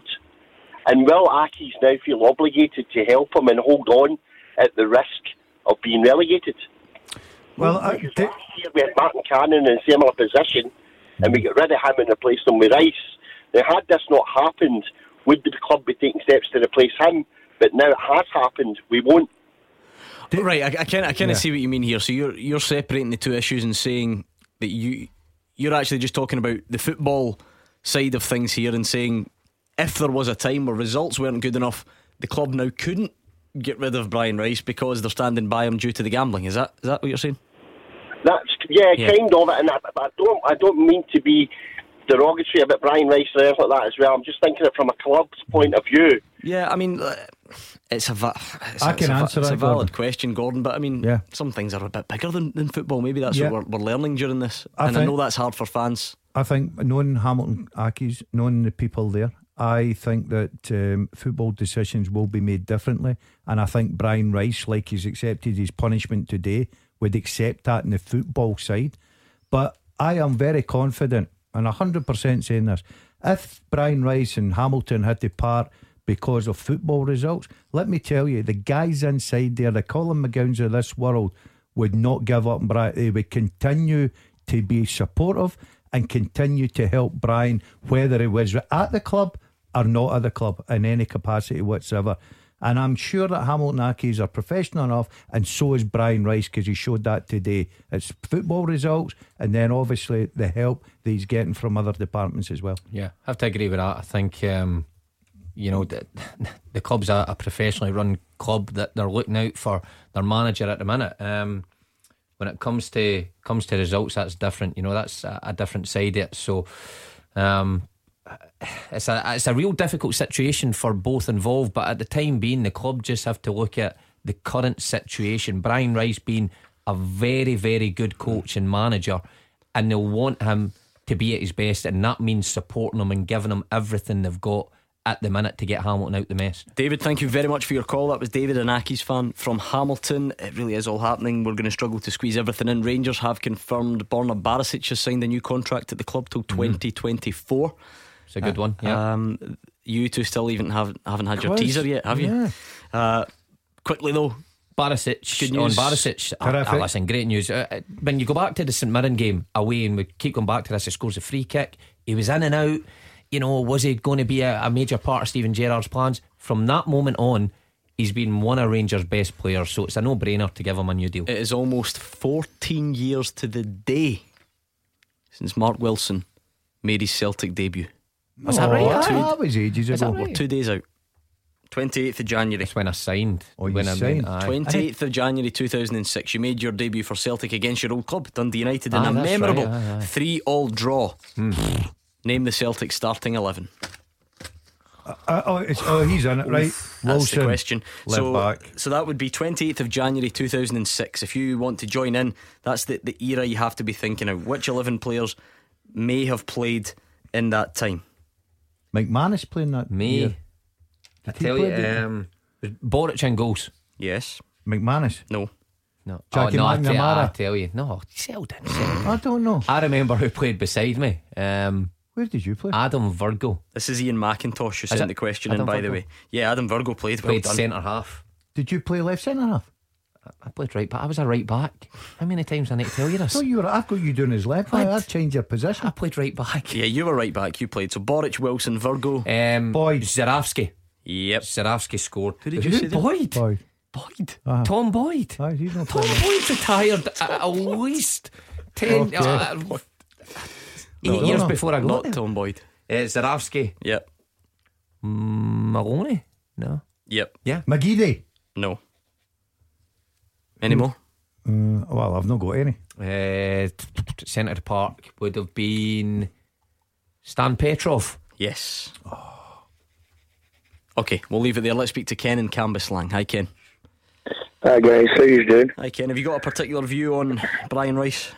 Speaker 22: And will Aki's now feel obligated to help him and hold on at the risk of being relegated?
Speaker 10: Well, I,
Speaker 22: because last year we had Martin Cannon in a similar position and we got rid of him and replaced him with Rice. Now, had this not happened, would the club be taking steps to replace him? But now it has happened, we won't.
Speaker 4: Right, I, I kind I kind of
Speaker 10: Yeah.
Speaker 4: see what you mean here. So you're you're separating the two issues and saying that you you're actually just talking about the football side of things here and saying if there was a time where results weren't good enough, the club now couldn't get rid of Brian Rice because they're standing by him due to the gambling. Is that is that what you're saying?
Speaker 22: That's yeah,
Speaker 4: Yeah.
Speaker 22: kind of it. And I, I don't, I don't mean to be derogatory about Brian Rice or anything like that as well. I'm just thinking it from a club's point of view.
Speaker 4: Yeah, I mean, uh, it's a va- it's,
Speaker 10: I
Speaker 4: it's
Speaker 10: can
Speaker 4: a, va-
Speaker 10: answer
Speaker 4: it's
Speaker 10: that,
Speaker 4: a valid
Speaker 10: Gordon.
Speaker 4: question, Gordon. But I mean,
Speaker 10: Yeah.
Speaker 4: some things are a bit bigger than, than football. Maybe that's
Speaker 10: Yeah.
Speaker 4: what we're, we're learning during this,
Speaker 10: I
Speaker 4: and I
Speaker 10: think-
Speaker 4: know that's hard for fans.
Speaker 10: I think knowing Hamilton Accies, knowing the people there, I think that um, football decisions will be made differently, and I think Brian Rice, like he's accepted his punishment today, would accept that in the football side. But I am very confident, and one hundred percent saying this, if Brian Rice and Hamilton had to part because of football results, let me tell you, the guys inside there, the Colin McGowns of this world, would not give up. Brian, they would continue to be supportive and continue to help Brian, whether he was at the club or not at the club in any capacity whatsoever. And I'm sure that Hamilton Accies are professional enough, and so is Brian Rice, because he showed that today. It's football results and then obviously the help that he's getting from other departments as well.
Speaker 5: Yeah, I have to agree with that. I think um, you know the, the club's a, a professionally run club that they're looking out for their manager at the minute. Um, when it comes to comes to results, that's different. You know, that's a, a different side of it. So um, it's a it's a real difficult situation for both involved. But at the time being, the club just have to look at the current situation. Brian Rice being a very, very good coach and manager, and they'll want him to be at his best, and that means supporting him and giving him everything they've got at the minute to get Hamilton out the mess.
Speaker 4: David, thank you very much for your call. That was David, an Accies fan from Hamilton. It really is all happening. We're going to struggle to squeeze everything in. Rangers have confirmed Borna Barisic has signed a new contract at the club till twenty twenty-four.
Speaker 5: It's a good uh, one, yeah.
Speaker 4: Um, you two still even haven't, haven't had your
Speaker 5: Quiz.
Speaker 4: teaser yet, have you?
Speaker 5: Yeah.
Speaker 4: Uh, quickly though,
Speaker 5: Barisic,
Speaker 4: good
Speaker 5: on
Speaker 4: news.
Speaker 5: Barisic, uh, uh, listen, great news. Uh, when you go back to the St Mirren game away, and we keep going back to this, he scores a free kick, he was in and out. You know, was he going to be a, a major part of Steven Gerrard's plans? From that moment on, he's been one of Rangers' best players, so it's a no-brainer to give him a new deal.
Speaker 4: It is almost fourteen years to the day since Mark Wilson made his Celtic debut.
Speaker 5: Was that right?
Speaker 10: That, that was ages
Speaker 4: Is
Speaker 10: ago.
Speaker 4: that right? We're two days out. twenty-eighth of January.
Speaker 5: That's when I signed.
Speaker 10: Oh, you
Speaker 5: when
Speaker 10: signed.
Speaker 5: I
Speaker 4: twenty-eighth of January two thousand six. You made your debut for Celtic against your old club, Dundee United, in
Speaker 5: Aye,
Speaker 4: a
Speaker 5: that's
Speaker 4: memorable
Speaker 5: right, aye, aye.
Speaker 4: three-all draw.
Speaker 5: Mm.
Speaker 4: Name the Celtic starting eleven.
Speaker 10: Uh, oh, it's, oh, he's in it, right?
Speaker 4: That's
Speaker 10: Wilson,
Speaker 4: the question.
Speaker 10: left
Speaker 4: So,
Speaker 10: back.
Speaker 4: so that would be twenty-eighth of January two thousand six. If you want to join in, that's the, the era you have to be thinking of. Which eleven players may have played in that time?
Speaker 10: McManus playing that.
Speaker 5: Me,
Speaker 10: year.
Speaker 5: I
Speaker 10: Did he
Speaker 5: tell you,
Speaker 10: play the-
Speaker 5: um, Boric in goals.
Speaker 4: Yes.
Speaker 10: McManus.
Speaker 4: No.
Speaker 5: No,
Speaker 10: Jackie
Speaker 5: oh, no I, tell,
Speaker 10: McNamara.
Speaker 5: I tell you, no, Selden. Selden.
Speaker 10: I don't know.
Speaker 5: I remember who played beside me. Um,
Speaker 10: Where did you play?
Speaker 5: Adam Virgo.
Speaker 4: This is Ian McIntosh who
Speaker 5: Is
Speaker 4: sent
Speaker 5: it?
Speaker 4: the question
Speaker 5: Adam
Speaker 4: in, by
Speaker 5: Virgo?
Speaker 4: the way. Yeah, Adam Virgo played. Well
Speaker 5: Played
Speaker 4: done.
Speaker 5: centre half.
Speaker 10: Did you play left centre half?
Speaker 5: I played right back. I was a right back. How many times I need to tell you this?
Speaker 10: So you were. I've got you doing his left back.
Speaker 5: What?
Speaker 10: I've changed your position.
Speaker 5: I played right back.
Speaker 4: Yeah, you were right back. You played. So Boric, Wilson, Virgo.
Speaker 5: Um,
Speaker 10: Boyd.
Speaker 5: Zaravsky.
Speaker 4: Yep.
Speaker 5: Zaravsky scored.
Speaker 4: Who did you say there?
Speaker 5: Boyd.
Speaker 10: Boyd.
Speaker 5: Boyd.
Speaker 10: Uh-huh.
Speaker 5: Tom Boyd.
Speaker 10: Aye, he's not
Speaker 5: Tom
Speaker 10: playing.
Speaker 5: Boyd's retired at, at least ten,
Speaker 10: Okay.
Speaker 5: uh, eight
Speaker 10: No,
Speaker 5: years
Speaker 10: no.
Speaker 5: before I got
Speaker 4: Not
Speaker 5: there.
Speaker 4: Tom Boyd.
Speaker 5: Uh, Zaravsky.
Speaker 4: Yep.
Speaker 5: Mm, Maloney. No.
Speaker 4: Yep.
Speaker 5: Yeah.
Speaker 10: McGeady.
Speaker 4: No. Any more?
Speaker 10: Uh, well, I've not got any.
Speaker 5: Uh, Centre Park would have been Stan Petrov.
Speaker 4: Yes. Okay, we'll leave it there. Let's speak to Ken in Cambuslang. Hi, Ken.
Speaker 2: Hi guys, how you doing?
Speaker 4: Hi, Ken. Have you got a particular view on Brian Rice?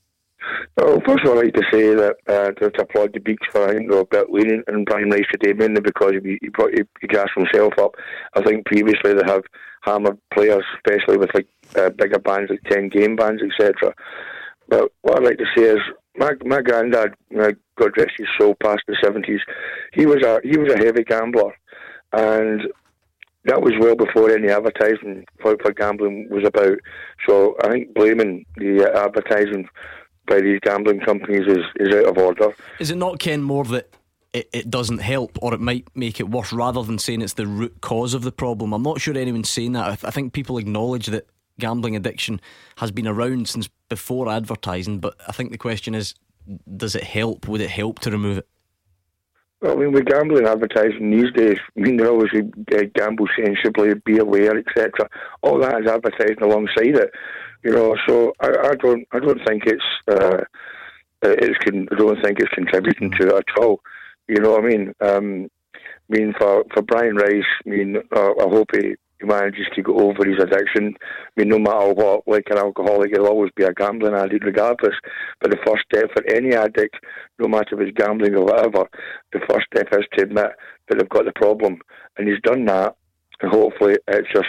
Speaker 2: Well, first of all, I'd like to say that uh, to, to applaud the Beaks for, I think, they were a bit lenient in Brian Rice today, mainly because he, he, brought, he, he gassed himself up. I think previously they have hammered players, especially with like uh, bigger bands like ten game bands, et cetera. But what I'd like to say is, my my granddad, uh, God rest his soul, past the seventies, he was a he was a heavy gambler, and that was well before any advertising for, for gambling was about. So I think blaming the uh, advertising by these gambling companies is, is out of order.
Speaker 4: Is it not, Ken, more that it, it doesn't help, or it might make it worse, rather than saying it's the root cause of the problem? I'm not sure anyone's saying that. I, th- I think people acknowledge that gambling addiction has been around since before advertising, but I think the question is, does it help? Would it help to remove it?
Speaker 2: Well, I mean, with gambling advertising these days, I mean, they're always uh, gamble sensibly, be aware, et cetera. All that is advertising alongside it, you know. So I, I don't, I don't think it's, uh, it's, con- I don't think it's contributing to it at all. You know what I mean? Um, I mean, for, for Brian Rice, I mean, uh, I hope he, he manages to get over his addiction. I mean, no matter what, like an alcoholic, he'll always be a gambling addict regardless. But the first step for any addict, no matter if it's gambling or whatever, the first step is to admit that they've got the problem. And he's done that, and hopefully it's just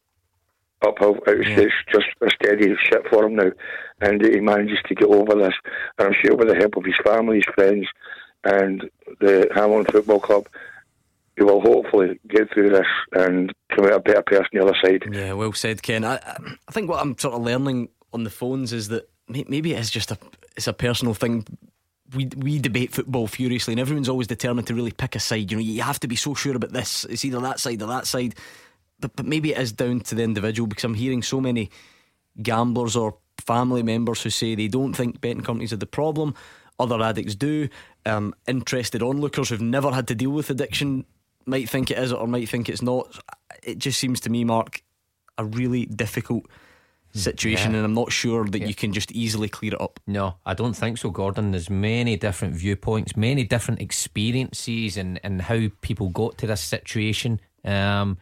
Speaker 2: uphill. It's,
Speaker 4: Yeah.
Speaker 2: it's just a steady shit for him now. And he manages to get over this. And I'm sure with the help of his family, his friends, and the Hamilton Football Club, he will hopefully get through this and come out a better person the other side.
Speaker 4: Yeah, well said, Ken. I, I think what I'm sort of learning on the phones is that may- maybe it's just a it's a personal thing. We we debate football furiously, and everyone's always determined to really pick a side. You know, you have to be so sure about this. It's either that side or that side. But but maybe it is down to the individual, because I'm hearing so many gamblers or family members who say they don't think betting companies are the problem. Other addicts do. Um, interested onlookers who've never had to deal with addiction might think it is or might think it's not. It just seems to me, Mark, a really difficult situation,
Speaker 5: Yeah.
Speaker 4: and I'm not sure that
Speaker 5: Yeah.
Speaker 4: you can just easily clear it up.
Speaker 5: No, I don't think so, Gordon. There's many different viewpoints, many different experiences, and, and how people got to this situation. Um,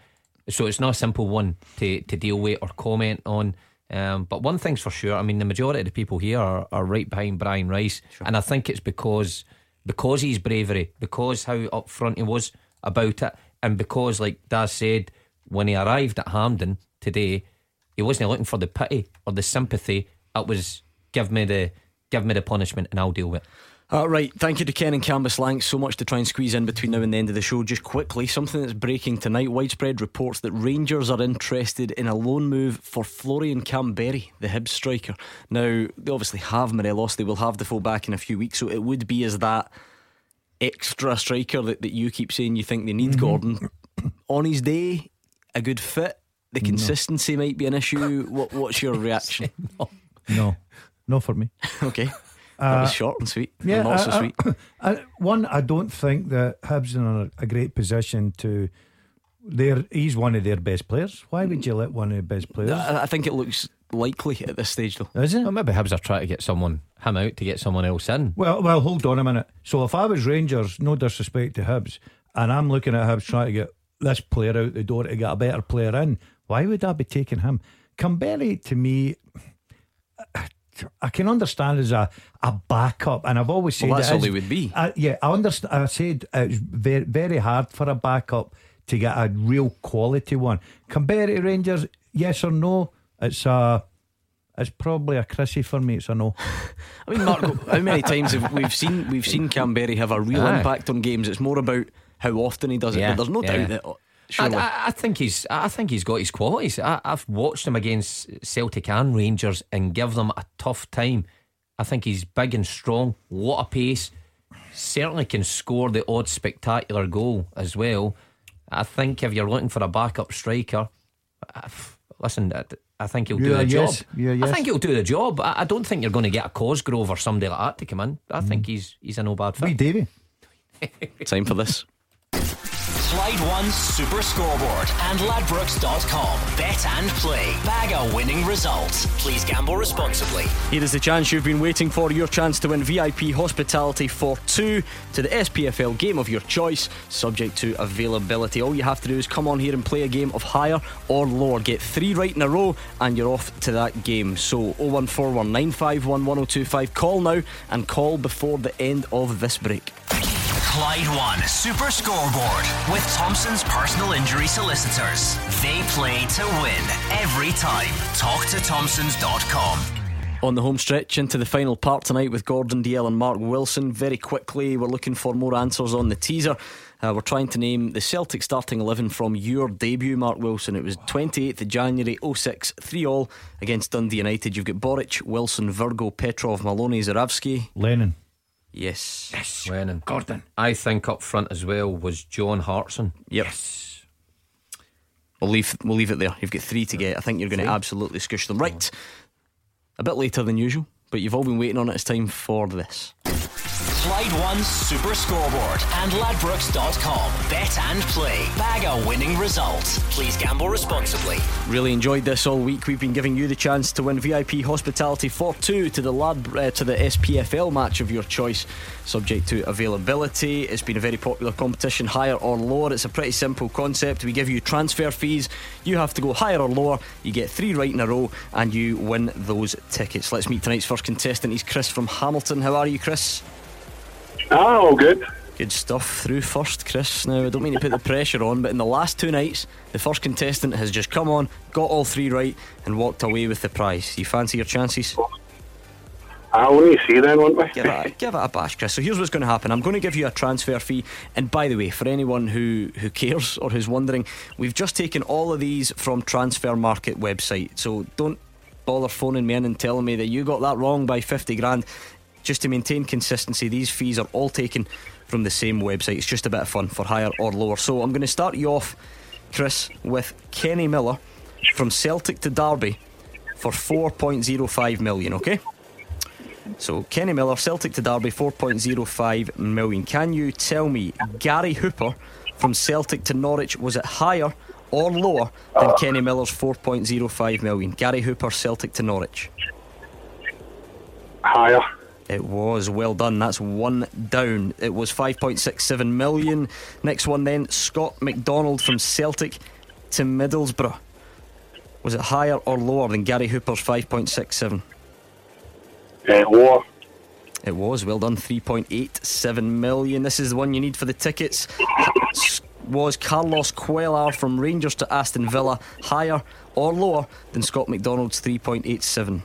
Speaker 5: So it's not a simple one to, to deal with or comment on. Um, but one thing's for sure, I mean, the majority of the people here are, are right behind Brian Rice. Sure. And I think it's because because he's bravery, because how upfront he was about it, and because, like Daz said, when he arrived at Hampden today, he wasn't looking for the pity or the sympathy. It was give me the give me the punishment and I'll deal with it.
Speaker 4: Uh, right, thank you to Ken and Cambuslang. So much to try and squeeze in between now and the end of the show. Just quickly, something that's breaking tonight. Widespread reports that Rangers are interested in a loan move for Florian Camberry, the Hibs striker. Now, they obviously have Morelos. They will have the full back in a few weeks, so it would be as that extra striker that, that you keep saying you think they need. Mm-hmm. Gordon, on his day, a good fit. The consistency no. might be an issue. What, what's your reaction?
Speaker 10: no. no, no for me.
Speaker 4: Okay. That was short and sweet. Yeah, not so
Speaker 10: I,
Speaker 4: sweet.
Speaker 10: I, I, one, I don't think that Hibs are in a, a great position to. They're, he's one of their best players. Why would you let one of the best players?
Speaker 4: I, I think it looks likely at this stage, though.
Speaker 10: Is it?
Speaker 5: Well, maybe Hibs are trying to get someone him out to get someone else in.
Speaker 10: Well, well, hold on a minute. So if I was Rangers, no disrespect to Hibs, and I'm looking at Hibs trying to get this player out the door to get a better player in, why would I be taking him? Camberry, to me, I can understand as a, a backup, and I've always said
Speaker 4: well, that's all
Speaker 10: is,
Speaker 4: they would be.
Speaker 10: I, yeah, I understand. I said it's very, very hard for a backup to get a real quality one. Camberry Rangers, yes or no? It's a, it's probably a Chrissy for me. It's a no.
Speaker 4: I mean, Mark, how many times have we've seen we've seen Camberry have a real Aye. impact on games? It's more about how often he does it.
Speaker 5: Yeah,
Speaker 4: but there's no
Speaker 5: yeah.
Speaker 4: doubt that. Surely.
Speaker 5: I, I think he's. I think he's got his qualities. I, I've watched him against Celtic and Rangers and give them a tough time. I think he's big and strong, lot of pace. Certainly can score the odd spectacular goal as well. I think if you're looking for a backup striker, listen, I think he'll do
Speaker 10: yeah,
Speaker 5: the
Speaker 10: yes.
Speaker 5: job.
Speaker 10: Yeah, yes.
Speaker 5: I think he'll do the job. I, I don't think you're going to get a Cosgrove or somebody like that to come in. I mm. think he's he's a no bad fit.
Speaker 10: Wee Davey.
Speaker 4: Time for this.
Speaker 3: Clyde One Super Scoreboard and Ladbrokes dot com. Bet and play. Bag a winning result. Please gamble responsibly.
Speaker 4: Here is the chance you've been waiting for. Your chance to win V I P hospitality for two to the S P F L game of your choice, subject to availability. All you have to do is come on here and play a game of higher or lower. Get three right in a row and you're off to that game. So oh one four one nine five one one oh two five. Call now and call before the end of this break.
Speaker 3: Clyde One Super Scoreboard with Thompson's personal injury solicitors. They play to win every time. Talk to Thompsons dot com.
Speaker 4: On the home stretch into the final part tonight with Gordon Dalziel and Mark Wilson. Very quickly, we're looking for more answers on the teaser. Uh, we're trying to name the Celtic starting eleven from your debut, Mark Wilson. It was twenty-eighth of January oh six, three all against Dundee United. You've got Boric, Wilson, Virgo, Petrov, Maloney, Zaravsky.
Speaker 10: Lennon.
Speaker 4: Yes.
Speaker 5: Yes. Lennon. Gordon. I think up front as well was John Hartson.
Speaker 4: Yep. Yes. We'll leave, we'll leave it there. You've got three to get. I think you're going to absolutely squish them. Right. A bit later than usual, but you've all been waiting on it. It's time for this.
Speaker 3: Clyde One Super Scoreboard and Ladbrokes dot com. Bet and play. Bag a winning result. Please gamble responsibly.
Speaker 4: Really enjoyed this all week. We've been giving you the chance to win V I P hospitality for two to the Lad uh, to the S P F L match of your choice, subject to availability. It's been a very popular competition, higher or lower. It's a pretty simple concept. We give you transfer fees. You have to go higher or lower. You get three right in a row and you win those tickets. Let's meet tonight's first contestant. He's Chris from Hamilton. How are you, Chris?
Speaker 8: Ah, all good.
Speaker 4: Good stuff. Through first, Chris. Now, I don't mean to put the pressure on, but in the last two nights, the first contestant has just come on, got all three right, and walked away with the prize. You fancy your chances?
Speaker 8: I'll only see then, won't we?
Speaker 4: Give it, a, give it a bash, Chris. So here's what's going to happen. I'm going to give you a transfer fee. And by the way, for anyone who, who cares or who's wondering, we've just taken all of these from Transfer Market website. So don't bother phoning me in and telling me that you got that wrong by fifty grand. Just to maintain consistency, these fees are all taken from the same website. It's just a bit of fun for higher or lower. So I'm going to start you off, Chris, with Kenny Miller from Celtic to Derby for four point oh five million, okay? So Kenny Miller, Celtic to Derby, four point oh five million. Can you tell me Gary Hooper from Celtic to Norwich, was it higher or lower than uh, Kenny Miller's four point oh five million? Gary Hooper, Celtic to Norwich.
Speaker 8: Higher.
Speaker 4: It was. Well done. That's one down. It was five point six seven million. Next one then, Scott McDonald from Celtic to Middlesbrough, was it higher or lower than Gary Hooper's five point six seven?
Speaker 8: Uh, lower.
Speaker 4: It was. Well done. three point eight seven million. This is the one you need for the tickets. Was Carlos Cuellar from Rangers to Aston Villa higher or lower than Scott McDonald's three point eight seven?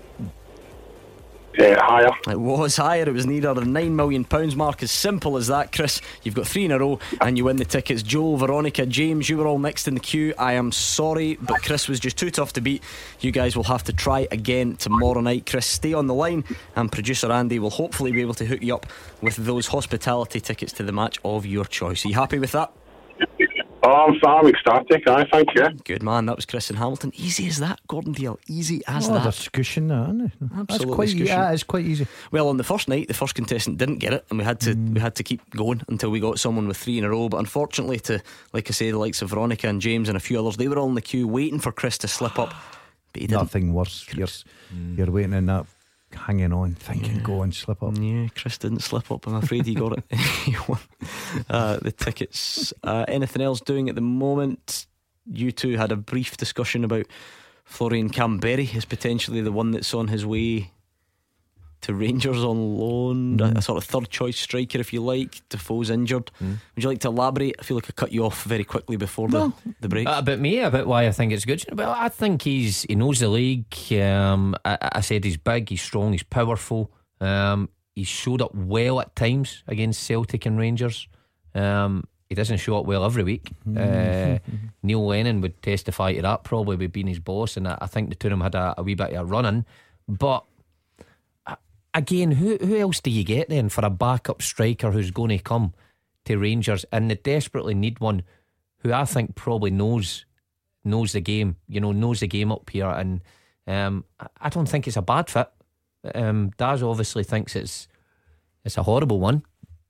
Speaker 8: Uh, higher.
Speaker 4: It was higher. It was nearer the nine million pounds mark. As simple as that, Chris. You've got three in a row and you win the tickets. Joel, Veronica, James, you were all next in the queue. I am sorry, but Chris was just too tough to beat. You guys will have to try again tomorrow night. Chris, stay on the line, and producer Andy will hopefully be able to hook you up with those hospitality tickets to the match of your choice. Are you happy with that?
Speaker 8: Oh, I'm, I'm ecstatic. I thank you.
Speaker 4: Good man. That was Chris in Hamilton. Easy as that, Gordon Dale. Easy as
Speaker 10: oh,
Speaker 4: that.
Speaker 10: That's cushion, that, isn't it?
Speaker 4: Absolutely,
Speaker 10: that's quite,
Speaker 4: scushing.
Speaker 10: yeah, it's quite easy.
Speaker 4: Well, on the first night, the first contestant didn't get it, and we had to mm. we had to keep going until we got someone with three in a row. But unfortunately, to like I say, the likes of Veronica and James and a few others, they were all in the queue waiting for Chris to slip up. But he didn't.
Speaker 10: Nothing worse. You're, mm. you're waiting in that, hanging on, thinking, yeah. go and slip up.
Speaker 4: Yeah, Chris didn't slip up. I'm afraid he got it. He won uh, the tickets. Uh, anything else doing at the moment? You two had a brief discussion about Florian Camberry as potentially the one that's on his way to Rangers on loan, mm. a, a sort of third choice striker, if you like. Defoe's injured. Mm. Would you like to elaborate? I feel like I cut you off very quickly before the,
Speaker 5: no.
Speaker 4: the break.
Speaker 5: Uh, about me, about why I think it's good. Well, I think he's he knows the league. Um, I, I said he's big, he's strong, he's powerful. Um, he's showed up well at times against Celtic and Rangers. Um, he doesn't show up well every week. Mm. Uh, Neil Lennon would testify to that, probably with being his boss, and I, I think the two of them had a, a wee bit of a run in. But again, who who else do you get then for a backup striker who's going to come to Rangers, and they desperately need one who I think probably knows knows the game, you know, knows the game up here, and um, I don't think it's a bad fit. Um, Daz obviously thinks it's it's a horrible one.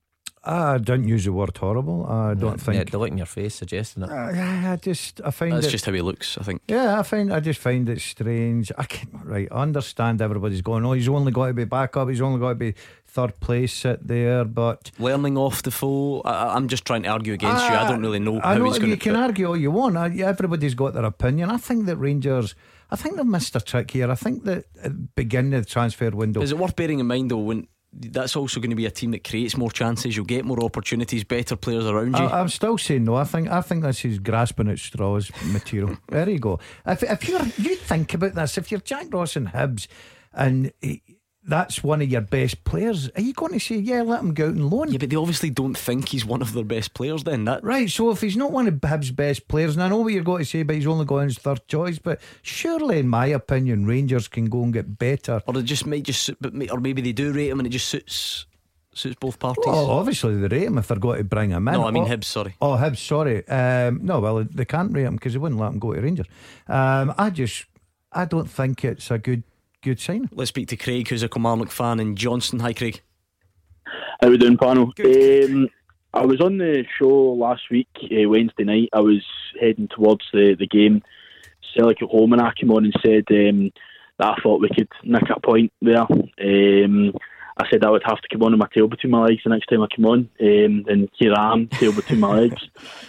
Speaker 10: I don't use the word horrible. I don't
Speaker 5: yeah,
Speaker 10: think.
Speaker 5: Yeah, the look in your face suggesting it.
Speaker 10: Uh, yeah, I just I find
Speaker 4: that's
Speaker 10: it,
Speaker 4: just how he looks, I think.
Speaker 10: Yeah, I find I just find it strange. I can right I understand everybody's going, oh, he's only got to be back up, he's only got to be third place sit there, but
Speaker 4: learning off the foe. I, I'm just trying to argue against uh, you. I don't really know
Speaker 10: I
Speaker 4: how
Speaker 10: know
Speaker 4: he's going
Speaker 10: you
Speaker 4: to.
Speaker 10: You can argue all you want. I, everybody's got their opinion. I think that Rangers, I think they've missed a trick here. I think that at the beginning of the transfer window.
Speaker 4: Is it worth bearing in mind though when that's also going to be a team that creates more chances, you'll get more opportunities, better players around you?
Speaker 10: I, I'm still saying no. I think I think this is grasping at straws material. There you go. If if you you think about this, if you're Jack Ross and Hibs, and he, that's one of your best players, are you going to say, yeah, let him go out and loan?
Speaker 4: Yeah, but they obviously don't think he's one of their best players then. That
Speaker 10: right, so if he's not one of Hibs' best players, and I know what you're going to say, but he's only going as third choice, but surely in my opinion Rangers can go and get better. Or
Speaker 4: it just might just suit, but or maybe they do rate him and it just suits suits both parties.
Speaker 10: Well, obviously they rate him if they're going to bring him in.
Speaker 4: No, I mean
Speaker 10: oh,
Speaker 4: Hibs, sorry.
Speaker 10: Oh, Hibs, sorry. Um, no, well, they can't rate him because they wouldn't let him go to Rangers. um, I just I don't think it's a good Good sign.
Speaker 4: Let's speak to Craig, who's a Kilmarnock fan in Johnston. Hi, Craig.
Speaker 9: How we doing, panel? Um, I was on the show last week, uh, Wednesday night. I was heading towards the, the game, Celtic at home, and I came on and said um, that I thought we could nick a point there. Um, I said I would have to come on with my tail between my legs the next time I come on, um, and here I am, tail between my legs.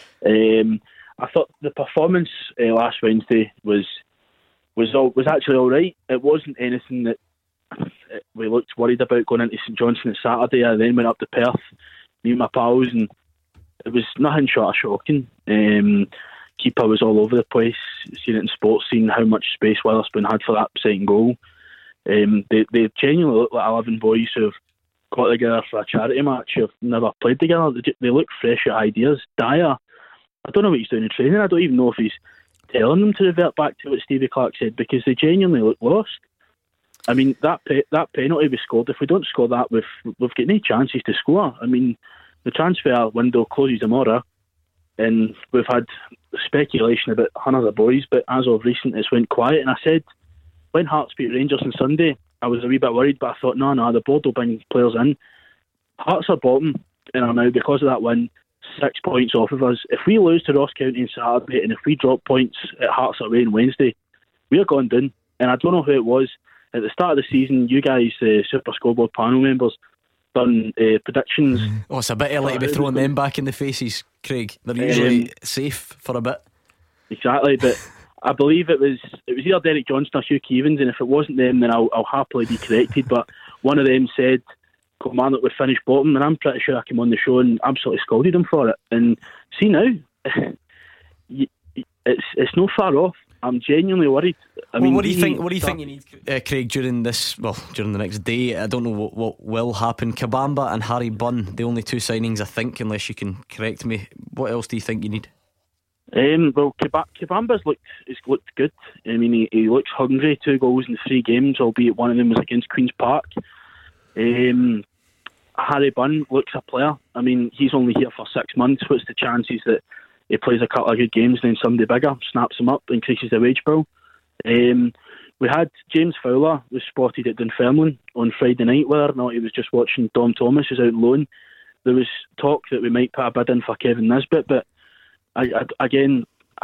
Speaker 9: Um, I thought the performance uh, last Wednesday was was all, was actually all right. It wasn't anything that we looked worried about going into St Johnstone at Saturday. I then went up to Perth, me and my pals, and it was nothing short of shocking. Um, keeper was all over the place. Seen it in sports, seen how much space Witherspoon had for that second goal. Um, they, they genuinely look like eleven boys who have got together for a charity match who have never played together. They, they look fresh at ideas. Dyer, I don't know what he's doing in training. I don't even know if he's telling them to revert back to what Stevie Clark said, because they genuinely look lost. I mean, that pe- that penalty we scored, if we don't score that, we've, we've got no chances to score. I mean, the transfer window closes tomorrow, and we've had speculation about hundreds of boys, but as of recent, it's went quiet. And I said, when Hearts beat Rangers on Sunday, I was a wee bit worried, but I thought, no, no, the board will bring players in. Hearts are bottom, and are now, because of that win, six points off of us. If we lose to Ross County on Saturday, and if we drop points at Hearts away on Wednesday, we're going down. And I don't know who it was. At the start of the season, you guys, uh, Super Scoreboard panel members, done uh, predictions.
Speaker 4: Oh, it's a bit early to be throwing them back in the faces, Craig. They're usually um, safe for a bit.
Speaker 9: exactly. But I believe it was it was either Derek Johnson or Hugh Keevans, and if it wasn't them, then I'll, I'll happily be corrected. But one of them said Kilmarnock would finish bottom, and I'm pretty sure I came on the show and absolutely scolded him for it. And see now, it's it's no far off. I'm genuinely worried. I
Speaker 4: well,
Speaker 9: mean,
Speaker 4: what do you
Speaker 9: he
Speaker 4: think? What do you
Speaker 9: start-
Speaker 4: think you need, uh, Craig, during this? Well, during the next day, I don't know what, what will happen. Kabamba and Harry Bunn, the only two signings, I think, unless you can correct me. What else do you think you need?
Speaker 9: Um, well, Kib- Kibamba's looked he's looked good. I mean, he, he looks hungry. Two goals in three games, albeit one of them was against Queen's Park. Um, Harry Bunn looks a player. I mean, he's only here for six months. What's the chances that he plays a couple of good games and then somebody bigger snaps him up, increases the wage bill? Um, we had James Fowler was spotted at Dunfermline on Friday night. Whether or not he was just watching Dom Thomas who's out on loan, there was talk that we might put a bid in for Kevin Nisbet. But I, I, again,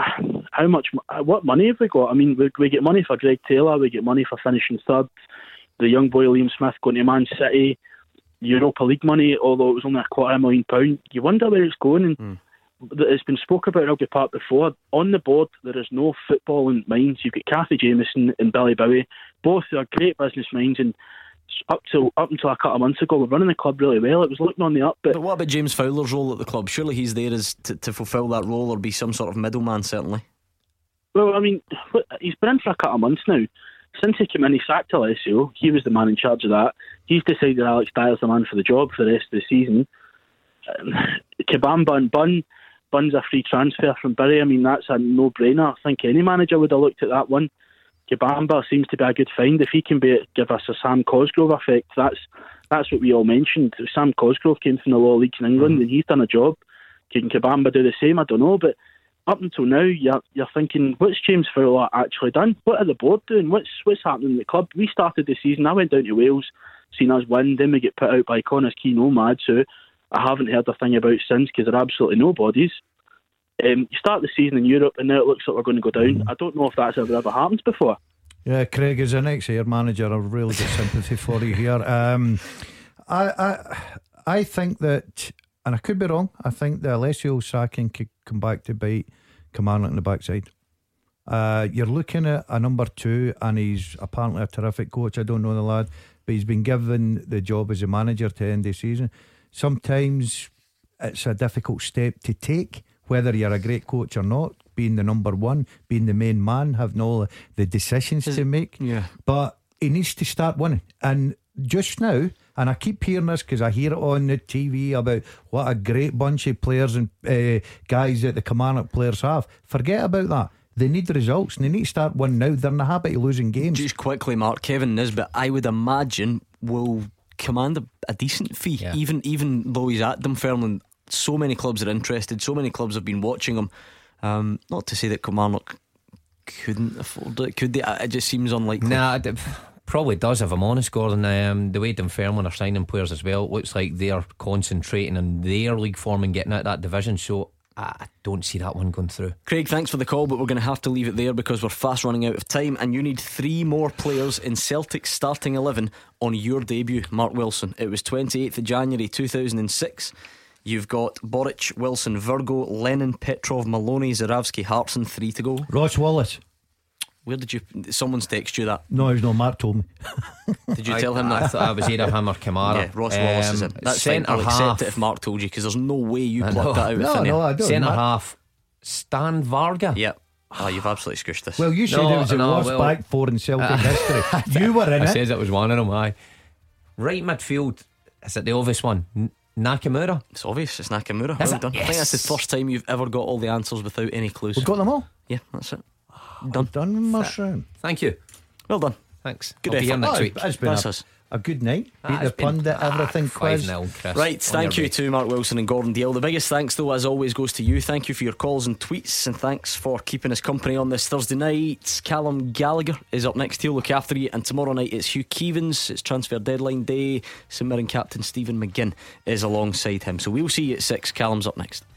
Speaker 9: how much? What money have we got? I mean, we, we get money for Greg Taylor, we get money for finishing third. The young boy Liam Smith going to Man City, Europa League money, although it was only a quarter of a million pound. You wonder where it's going. And mm. It's been spoke about at Rugby Park before. On the board, there is no footballing minds. You've got Kathy Jameson and Billy Bowie. Both are great business minds, and up till up until a couple of months ago, we're running the club really well. It was looking on the up. But,
Speaker 4: but what about James Fowler's role at the club? Surely he's there as to, to fulfil that role or be some sort of middleman, certainly.
Speaker 9: Well, I mean, he's been in for a couple of months now. Since he came in, he sacked Alessio. He was the man in charge of that. He's decided Alex Dyer's the man for the job for the rest of the season. Um, Kabamba and Bunn. Bunn's a free transfer from Bury. I mean, that's a no-brainer. I think any manager would have looked at that one. Kabamba seems to be a good find. If he can be give us a Sam Cosgrove effect, that's that's what we all mentioned. If Sam Cosgrove came from the lower leagues in England, mm. and he's done a job. Can Kabamba do the same? I don't know, but up until now, you're, you're thinking, what's James Fowler actually done? What are the board doing? What's what's happening in the club? We started the season, I went down to Wales, seen us win, then we get put out by Connah's Quay Nomads, who I haven't heard a thing about since because they're absolutely nobodies. Um, you start the season in Europe and now it looks like we're going to go down. I don't know if that's ever ever happened before.
Speaker 10: Yeah, Craig, as an ex-Ayr manager, I've really got sympathy for you here. Um, I, I, I think that, and I could be wrong, I think the Alessio sacking could come back to bite Kilmarnock in the backside. Uh, you're looking at a number two, and he's apparently a terrific coach. I don't know the lad, but he's been given the job as a manager to end the season. Sometimes it's a difficult step to take, whether you're a great coach or not, being the number one, being the main man, having all the decisions to make.
Speaker 4: Yeah.
Speaker 10: But he needs to start winning. And just now, and I keep hearing this because I hear it on the T V about what a great bunch of players and uh, guys that the Kilmarnock players have. Forget about that. They need the results and they need to start winning now. They're in the habit of losing games.
Speaker 4: Just quickly, Mark, Kevin Nisbet, I would imagine, will command a, a decent fee, yeah. even even though he's at Dunfermline. So many clubs are interested, so many clubs have been watching him. Um, not to say that Kilmarnock couldn't afford it, could they? It just seems unlikely.
Speaker 5: Nah, it probably does, if I'm honest, Gordon. Um, the way Dunfermline are signing players as well, it looks like they're concentrating on their league form and getting out that division. So I don't see that one going through.
Speaker 4: Craig, thanks for the call, but we're going to have to leave it there because we're fast running out of time, and you need three more players in Celtic's starting eleven on your debut, Mark Wilson. It was twenty-eighth of January two thousand six. You've got Boric, Wilson, Virgo, Lennon, Petrov, Maloney, Zaravsky, Hartson. Three to go.
Speaker 10: Ross Wallace.
Speaker 4: Where did you? Someone's text you that?
Speaker 10: No, it was no. Mark told me.
Speaker 4: Did you tell him that?
Speaker 5: I thought I was either him or Kamara.
Speaker 4: Yeah, Ross Wallace
Speaker 5: um,
Speaker 4: is in. That's fine. I'll accept it if Mark told you, because there's no way you plucked that out
Speaker 10: no,
Speaker 4: of thin
Speaker 10: no,
Speaker 4: air.
Speaker 10: I don't.
Speaker 5: Centre half Stan Varga.
Speaker 4: Yep. Oh, you've absolutely squished this.
Speaker 10: Well, you said
Speaker 5: no,
Speaker 10: it was the
Speaker 5: no,
Speaker 10: worst
Speaker 5: well,
Speaker 10: back four in Celtic uh, history. You were in
Speaker 5: I
Speaker 10: it.
Speaker 5: I says it was one of them. Aye. Right midfield. Is it the obvious one? N- Nakamura.
Speaker 4: It's obvious. It's Nakamura.
Speaker 5: Is
Speaker 4: Well
Speaker 5: it?
Speaker 4: done.
Speaker 5: Yes.
Speaker 4: I think that's the first time you've ever got all the answers without any clues.
Speaker 10: We've got them all.
Speaker 4: Yeah, that's it.
Speaker 10: Done. Done, mushroom.
Speaker 5: Thank you.
Speaker 4: Well done.
Speaker 5: Thanks.
Speaker 4: Good
Speaker 5: I'll be
Speaker 4: effort.
Speaker 5: here next
Speaker 10: Oh,
Speaker 5: week.
Speaker 10: It's been
Speaker 4: That's
Speaker 10: a,
Speaker 4: us.
Speaker 10: a good night.
Speaker 5: Ah,
Speaker 10: Beat the
Speaker 5: it's been-
Speaker 10: pundit, everything
Speaker 5: five
Speaker 10: quiz.
Speaker 5: nil, Chris.
Speaker 4: Right,
Speaker 5: On
Speaker 4: thank
Speaker 5: your
Speaker 4: you
Speaker 5: way.
Speaker 4: to Mark Wilson and Gordon Dale. The biggest thanks, though, as always, goes to you. Thank you for your calls and tweets, and thanks for keeping us company on this Thursday night. Callum Gallagher is up next. He'll look after you, and tomorrow night it's Hugh Keevans. It's transfer deadline day. St Mirren captain Stephen McGinn is alongside him. So we'll see you at six. Callum's up next.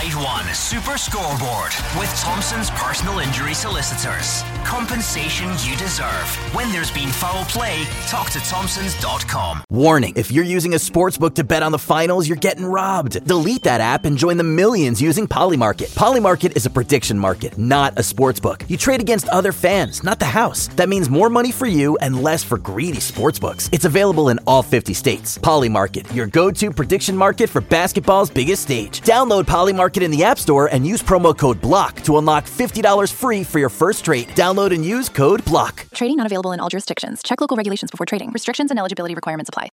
Speaker 3: Clyde One Super Scoreboard with Thompson's personal injury solicitors. Compensation you deserve. When there's been foul play, talk to Thompsons dot com.
Speaker 13: Warning, if you're using a sportsbook to bet on the finals, you're getting robbed. Delete that app and join the millions using Polymarket. Polymarket is a prediction market, not a sportsbook. You trade against other fans, not the house. That means more money for you and less for greedy sportsbooks. It's available in all fifty states. Polymarket, your go-to prediction market for basketball's biggest stage. Download Polymarket in the App Store and use promo code BLOCK to unlock fifty dollars free for your first trade. Download and use code BLOCK.
Speaker 14: Trading not available in all jurisdictions. Check local regulations before trading. Restrictions and eligibility requirements apply.